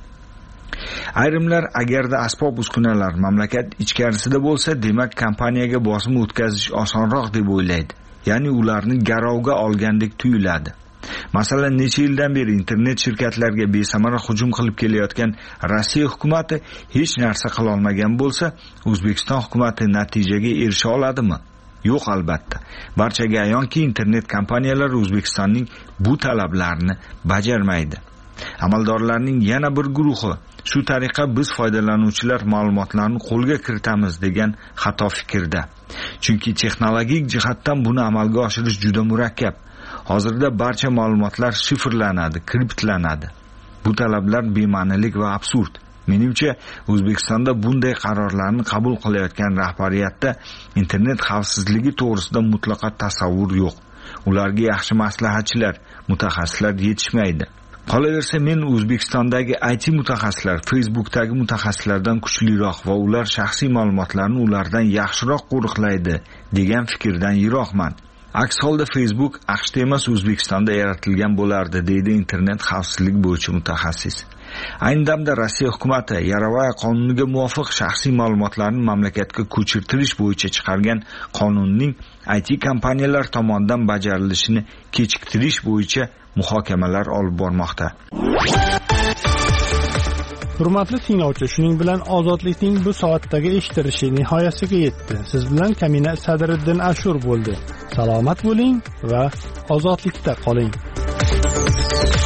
Ayrimlar agarda asbob-uskunalar mamlakat ichkarisida bo'lsa, demak kompaniyaga bosim o'tkazish osonroq deb o'ylaydi. Ya'ni ularni garovga olgandek tuyuladi. Masalan, necha yildan beri internet shirkatlariga besamara hujum qilib kelayotgan Rossiya hukumati hech narsa qila olmagan bo'lsa, O'zbekiston hukumati natijaga erisha oladimi? Yo'q, albatta. Barchaga ayonki, internet kompaniyalari O'zbekistonning bu talablarini bajarmaydi. Amaldorlarning yana bir guruhi shu tariqa biz foydalanuvchilar ma'lumotlarni qo'lga kiritamiz degan xato fikrda. Chunki texnologik jihatdan buni amalga oshirish juda murakkab. Hozirda barcha ma'lumotlar shifrlanadi, kriptlanadi. Bu talablar bema'nilik va absurd. Menimcha, O'zbekistonda bunday qarorlarni qabul qilayotgan rahbariyatda internet xavfsizligi to'g'risida mutlaqo tasavvur yo'q. Ularga yaxshi maslahatchilar, mutaxassislar yetishmaydi. Qolaversa, men O'zbekistondagi IT mutaxassislar Facebookdagi mutaxassislardan kuchliroq va ular shaxsiy ma'lumotlarni ulardan yaxshiroq qo'riqlaydi degan fikrdan yiroqman. Aks holda Facebook AQShda emas, O'zbekistonda yaratilgan bo'lardi, deydi internet xavfsizlik bo'yicha mutaxassis. Ayni damda Rossiya hukumati Yarovaya qonuniga muvofiq shaxsiy ma'lumotlarni mamlakatga ko'chirtirish bo'yicha chiqargan qonunning IT kompaniyalar tomonidan bajarilishini kechiktirish bo'yicha muhokamalar olib bormoqda. Hurmatli tinglovchi, shuning bilan ozodlikning bu soatdagi eshitilishi nihoyasiga yetdi. Siz bilan Kamina Sadriddin Ashur bo'ldi. Salomat bo'ling va ozodlikda qoling.